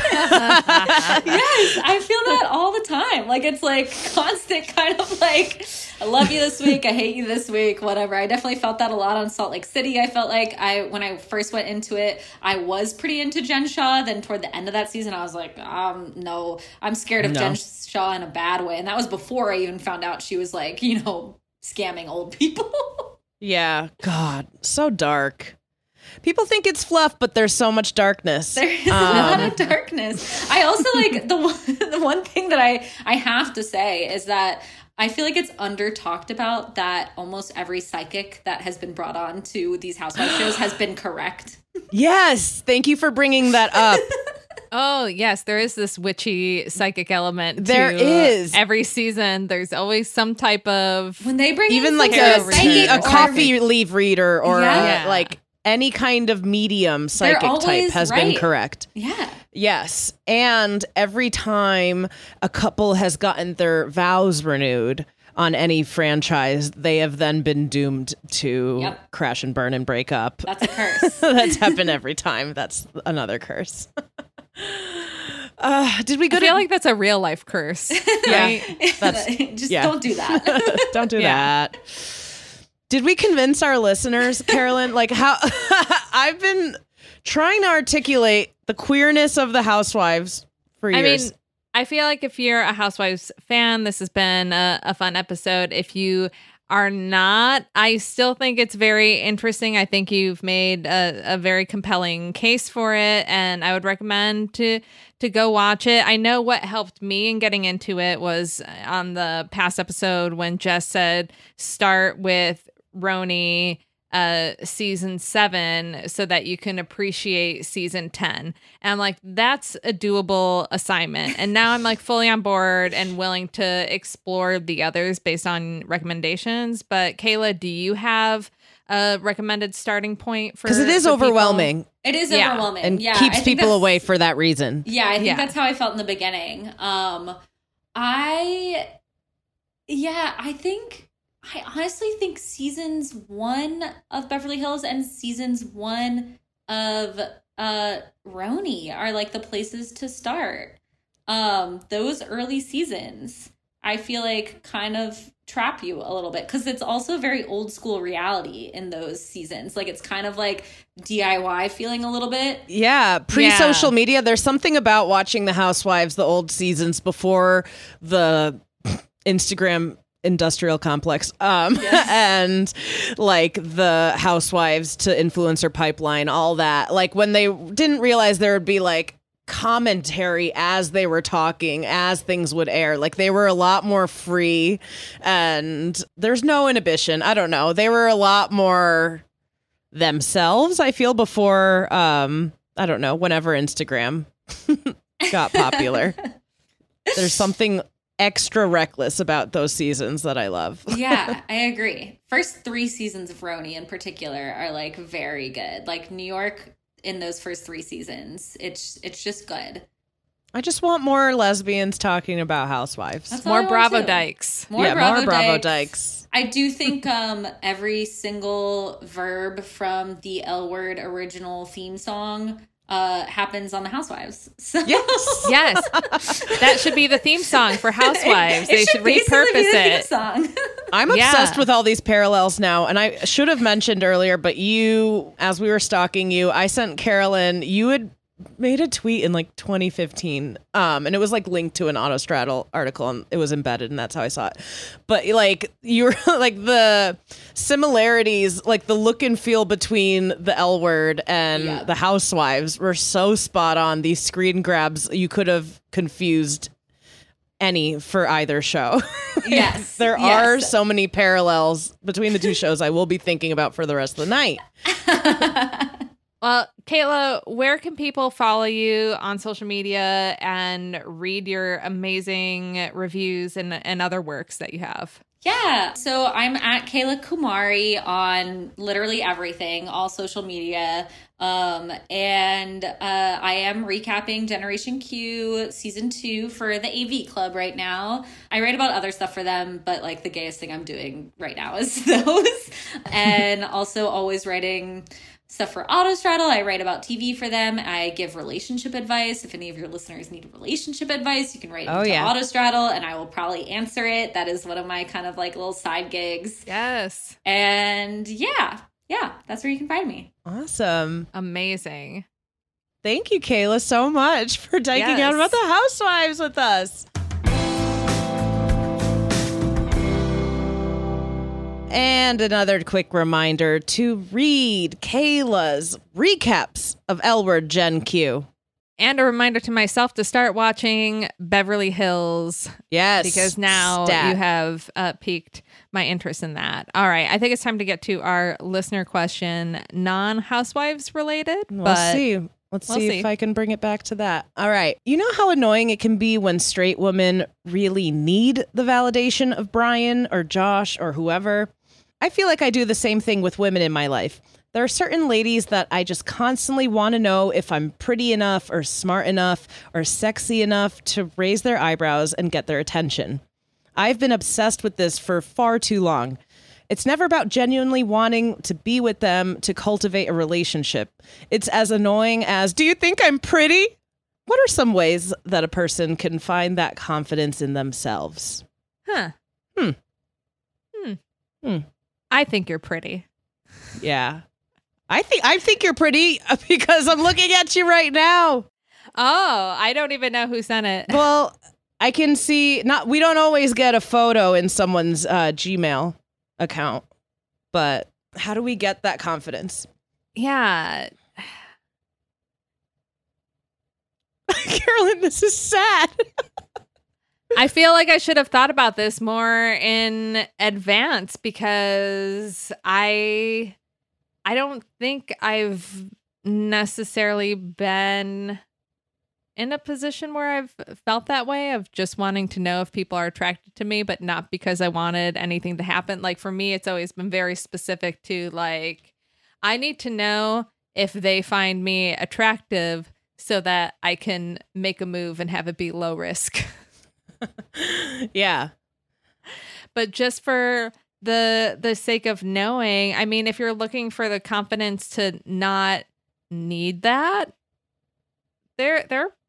yes, I feel that all the time. Like, it's like constant kind of like, I love you this week, I hate you this week, whatever. I definitely felt that a lot on Salt Lake City. I felt like I, when I first went into it, I was pretty into Jen Shaw. Then toward the end of that season, I was like, um, no, I'm scared of No. Jen Shaw in a bad way. And that was before I even found out she was like, you know, scamming old people. Yeah, God, so dark. People think it's fluff, but there's so much darkness. There's a lot of darkness. I also like the one, the one thing that I, I have to say is that I feel like it's under talked about that almost every psychic that has been brought on to these housewife shows has been correct. Yes, thank you for bringing that up. Oh, yes, there is this witchy psychic element. There to is. Every season, there's always some type of. When they bring Even in like some a, sort of tea, psychic a or- coffee leaf reader or Yeah. a, like any kind of medium psychic type always has been right. correct. Yeah. Yes. And every time a couple has gotten their vows renewed on any franchise, they have then been doomed to Yep. crash and burn and break up. That's a curse. That's happened every time. That's another curse. Uh, did we go I to feel like that's a real life curse. Right? That's- Just yeah. don't do that. Don't do Yeah. that. Did we convince our listeners, Carolyn? Like how I've been trying to articulate the queerness of the Housewives for I years. mean, I feel like if you're a Housewives fan, this has been a, a fun episode. If you are not, I still think it's very interesting. I think you've made a, a very compelling case for it, and I would recommend to to go watch it. I know what helped me in getting into it was on the past episode when Jess said start with Roni uh season seven so that you can appreciate season ten, and I'm like, that's a doable assignment. And now I'm like fully on board and willing to explore the others based on recommendations. But Kayla, do you have a recommended starting point for, because it is for people? overwhelming It is Yeah. overwhelming. and yeah, keeps I think people that's- away for that reason. Yeah, I think Yeah. that's how I felt in the beginning. Um, I, yeah, I think, I honestly think seasons one of Beverly Hills and seasons one of uh Roni are like the places to start. Um, those early seasons. I feel like kind of trap you a little bit because it's also very old school reality in those seasons. Like it's kind of like D I Y feeling a little bit. Yeah, pre-social yeah. media. There's something about watching the Housewives, the old seasons before the Instagram industrial complex um yes. and like the Housewives to influencer pipeline, all that, like when they didn't realize there would be like commentary as they were talking, as things would air. Like they were a lot more free and there's no inhibition. I don't know, they were a lot more themselves, I feel, before um I don't know, whenever Instagram got popular. There's something extra reckless about those seasons that I love. Yeah, I agree. First three seasons of Roni in particular are like very good. Like New York in those first three seasons, it's it's just good. I just want more lesbians talking about housewives. That's more Bravo Dykes. More yeah, Bravo more Bravo Dykes. Dykes. I do think um, every single verb from the L Word original theme song uh, happens on the Housewives. So. Yes, yes, that should be the theme song for Housewives. It, it they should, should repurpose be the it. Theme song. I'm obsessed yeah. with all these parallels now, and I should have mentioned earlier, but you, as we were stalking you, I sent Carolyn, you had made a tweet in like twenty fifteen, um, and it was like linked to an Autostraddle article, and it was embedded, and that's how I saw it. But like you were like the similarities, like the look and feel between the L Word and yeah. the Housewives were so spot on. These screen grabs, you could have confused any for either show. Yes. There yes. are so many parallels between the two shows I will be thinking about for the rest of the night. Well, Kayla, where can people follow you on social media and read your amazing reviews and, and other works that you have? Yeah, so I'm at Kayla Kumari on literally everything, all social media. Um, and uh, I am recapping Generation Q season two for the A V Club right now. I write about other stuff for them, but like the gayest thing I'm doing right now is those. And also always writing stuff for Autostraddle. I write about T V for them. I give relationship advice. If any of your listeners need relationship advice, you can write oh, to yeah. Autostraddle and I will probably answer it. That is one of my kind of like little side gigs. Yes. And yeah, yeah, that's where you can find me. Awesome. Amazing. Thank you, Kayla, so much for diking yes. out about the Housewives with us. And another quick reminder to read Kayla's recaps of L Word Gen Q. And a reminder to myself to start watching Beverly Hills. Yes. Because now Stat. you have uh, piqued my interest in that. All right. I think it's time to get to our listener question, non-Housewives related. We'll but see. Let's we'll see, see if I can bring it back to that. All right. You know how annoying it can be when straight women really need the validation of Brian or Josh or whoever? I feel like I do the same thing with women in my life. There are certain ladies that I just constantly want to know if I'm pretty enough or smart enough or sexy enough to raise their eyebrows and get their attention. I've been obsessed with this for far too long. It's never about genuinely wanting to be with them to cultivate a relationship. It's as annoying as, do you think I'm pretty? What are some ways that a person can find that confidence in themselves? Huh. Hmm. Hmm. Hmm. I think you're pretty. Yeah. I think I think you're pretty because I'm looking at you right now. Oh, I don't even know who sent it. Well, I can see not we don't always get a photo in someone's uh, Gmail account, but how do we get that confidence? Yeah. Carolyn, this is sad. I feel like I should have thought about this more in advance because I I don't think I've necessarily been in a position where I've felt that way of just wanting to know if people are attracted to me, but not because I wanted anything to happen. Like for me, it's always been very specific to like, I need to know if they find me attractive so that I can make a move and have it be low risk. Yeah. But just for the the sake of knowing, I mean, if you're looking for the confidence to not need that, there there are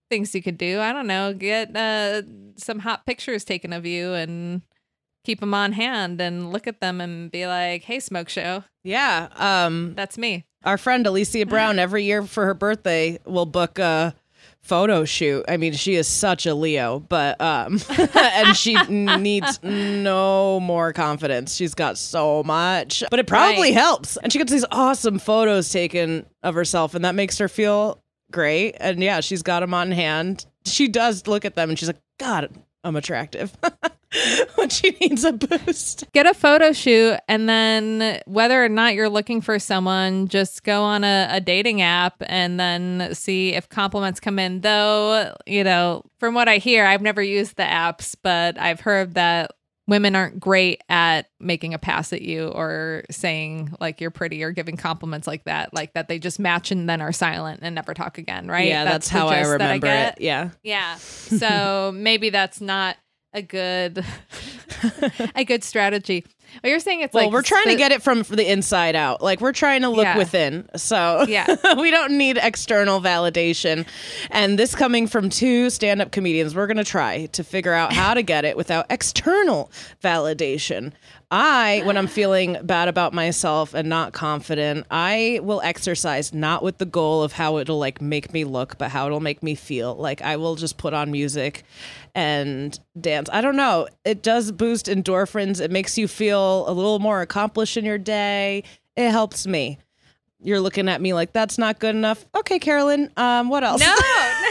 things you could do. I don't know, get uh, some hot pictures taken of you and keep them on hand and look at them and be like, hey, Smoke Show. Yeah. Um, That's me. Our friend Alicia Brown, every year for her birthday, will book a photo shoot. I mean, she is such a Leo, but um, and she needs no more confidence. She's got so much, but it probably Right. helps. And she gets these awesome photos taken of herself, and that makes her feel great. And yeah, she's got them on hand. She does look at them, and she's like, God, I'm attractive. When she needs a boost. Get a photo shoot, and then whether or not you're looking for someone, just go on a, a dating app and then see if compliments come in. Though, you know, from what I hear, I've never used the apps, but I've heard that women aren't great at making a pass at you or saying like you're pretty or giving compliments like that, like that they just match and then are silent and never talk again, right? Yeah, that's, the how I gist that remember get. it. Yeah. Yeah. So maybe that's not a good a good strategy. Well, you're saying it's Well, like we're trying the- to get it from the inside out. Like, we're trying to look Yeah. within. So Yeah. we don't need external validation. And this coming from two stand-up comedians, we're going to try to figure out how to get it without external validation. I, when I'm feeling bad about myself and not confident, I will exercise not with the goal of how it'll like make me look, but how it'll make me feel. Like, I will just put on music and dance. I don't know. It does boost endorphins. It makes you feel a little more accomplished in your day. It helps me. You're looking at me like, that's not good enough. Okay, Carolyn, um, what else? No.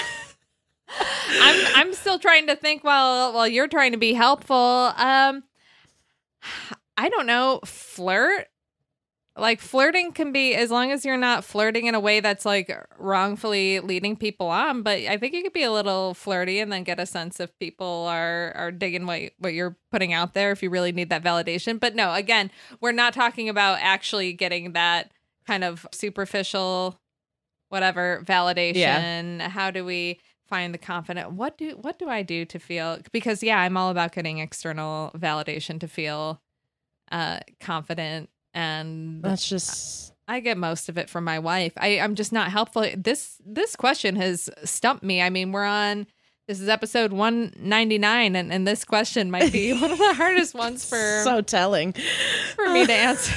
I'm I'm still trying to think while while you're trying to be helpful. Um I don't know, flirt? Like, flirting can be, as long as you're not flirting in a way that's like wrongfully leading people on, but I think you could be a little flirty and then get a sense if people are are digging what what you're putting out there, if you really need that validation. But no, again, we're not talking about actually getting that kind of superficial whatever validation. How do we find the confident? What do what do I do to feel? Because yeah, I'm all about getting external validation to feel uh confident. And That's just... I get most of it from my wife. I, I'm just not helpful. This this question has stumped me. I mean, we're on, this is episode one ninety-nine, and, and this question might be one of the hardest ones for, so telling. for me to answer.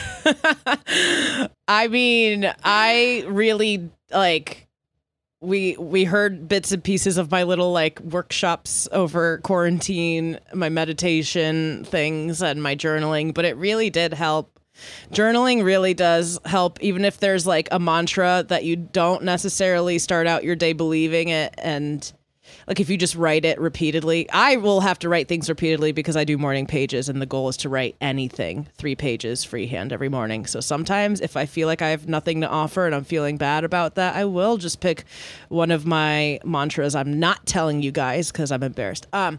I mean, I really, like... We we heard bits and pieces of my little like workshops over quarantine, my meditation things and my journaling, but it really did help. Journaling really does help, even if there's like a mantra that you don't necessarily start out your day believing it. And like, if you just write it repeatedly, I will have to write things repeatedly because I do morning pages, and the goal is to write anything, three pages freehand every morning. So sometimes if I feel like I have nothing to offer and I'm feeling bad about that, I will just pick one of my mantras. I'm not telling you guys because I'm embarrassed. Um,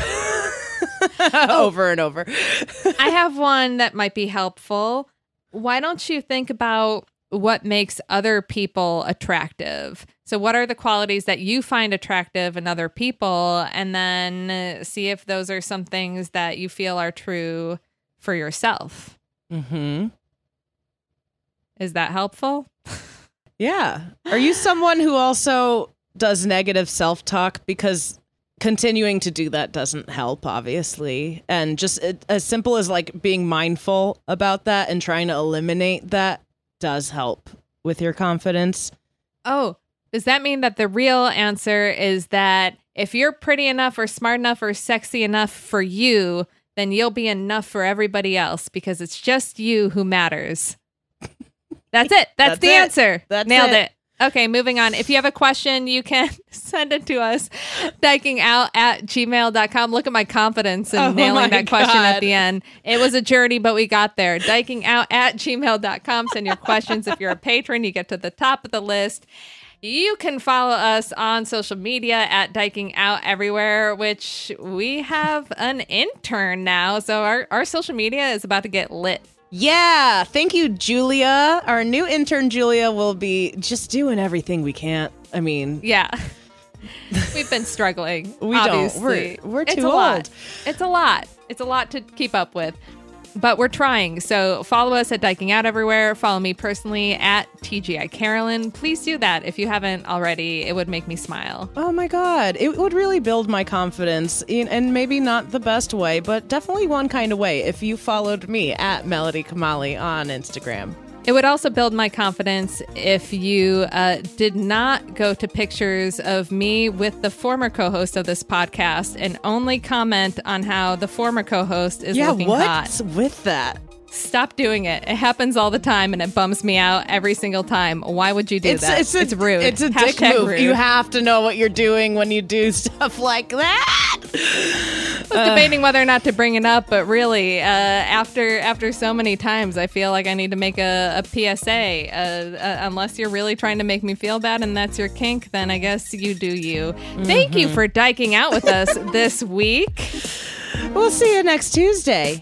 over and over. I have one that might be helpful. Why don't you think about what makes other people attractive? So what are the qualities that you find attractive in other people? And then see if those are some things that you feel are true for yourself. Mm-hmm. Is that helpful? Yeah. Are you someone who also does negative self-talk? Because continuing to do that doesn't help, obviously. And just it, as simple as like being mindful about that and trying to eliminate that does help with your confidence. Oh, does that mean that the real answer is that if you're pretty enough or smart enough or sexy enough for you, then you'll be enough for everybody else because it's just you who matters? That's it. That's, That's the it. answer. That's Nailed it. it. Okay, moving on. If you have a question, you can send it to us, dykingout at gmail dot com. Look at my confidence in Oh nailing my that question at God. the end. It was a journey, but we got there. dykingout at gmail dot com. Send your questions. If you're a patron, you get to the top of the list. You can follow us on social media at Dyking Out everywhere, which we have an intern now. So our, our social media is about to get lit. Yeah. Thank you, Julia. Our new intern, Julia, will be just doing everything we can. I mean, Yeah. We've been struggling. We don't. obviously. We're- we're It's too a lot. old. It's a lot. It's a lot to keep up with. but we're trying. So follow us at Diking Out everywhere. Follow me personally at T G I Carolyn. Please do that if you haven't already. It would make me smile. Oh my God. It would really build my confidence in, and maybe not the best way, but definitely one kind of way if you followed me at Melody Kamali on Instagram. It would also build my confidence if you uh, did not go to pictures of me with the former co-host of this podcast and only comment on how the former co-host is yeah, looking what's hot. with that? Stop doing it. It happens all the time and it bums me out every single time. Why would you do It's, that? it's, a, it's rude. It's a Hashtag dick move. rude. You have to know what you're doing when you do stuff like that. I was debating whether or not to bring it up, but really, uh, after after so many times, I feel like I need to make a, a P S A. Uh, uh, unless you're really trying to make me feel bad and that's your kink, then I guess you do you. Mm-hmm. Thank you for diking out with us this week. We'll see you next Tuesday.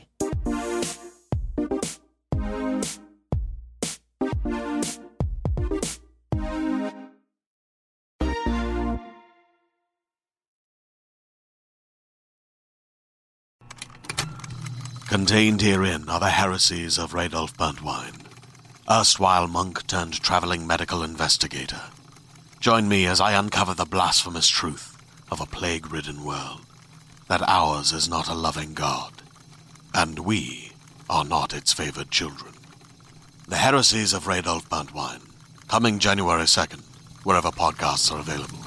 Contained herein are the heresies of Radolf Burntwine, erstwhile monk turned traveling medical investigator. Join me as I uncover the blasphemous truth of a plague-ridden world, that ours is not a loving God, and we are not its favored children. The heresies of Radolf Burntwine, coming January second, wherever podcasts are available.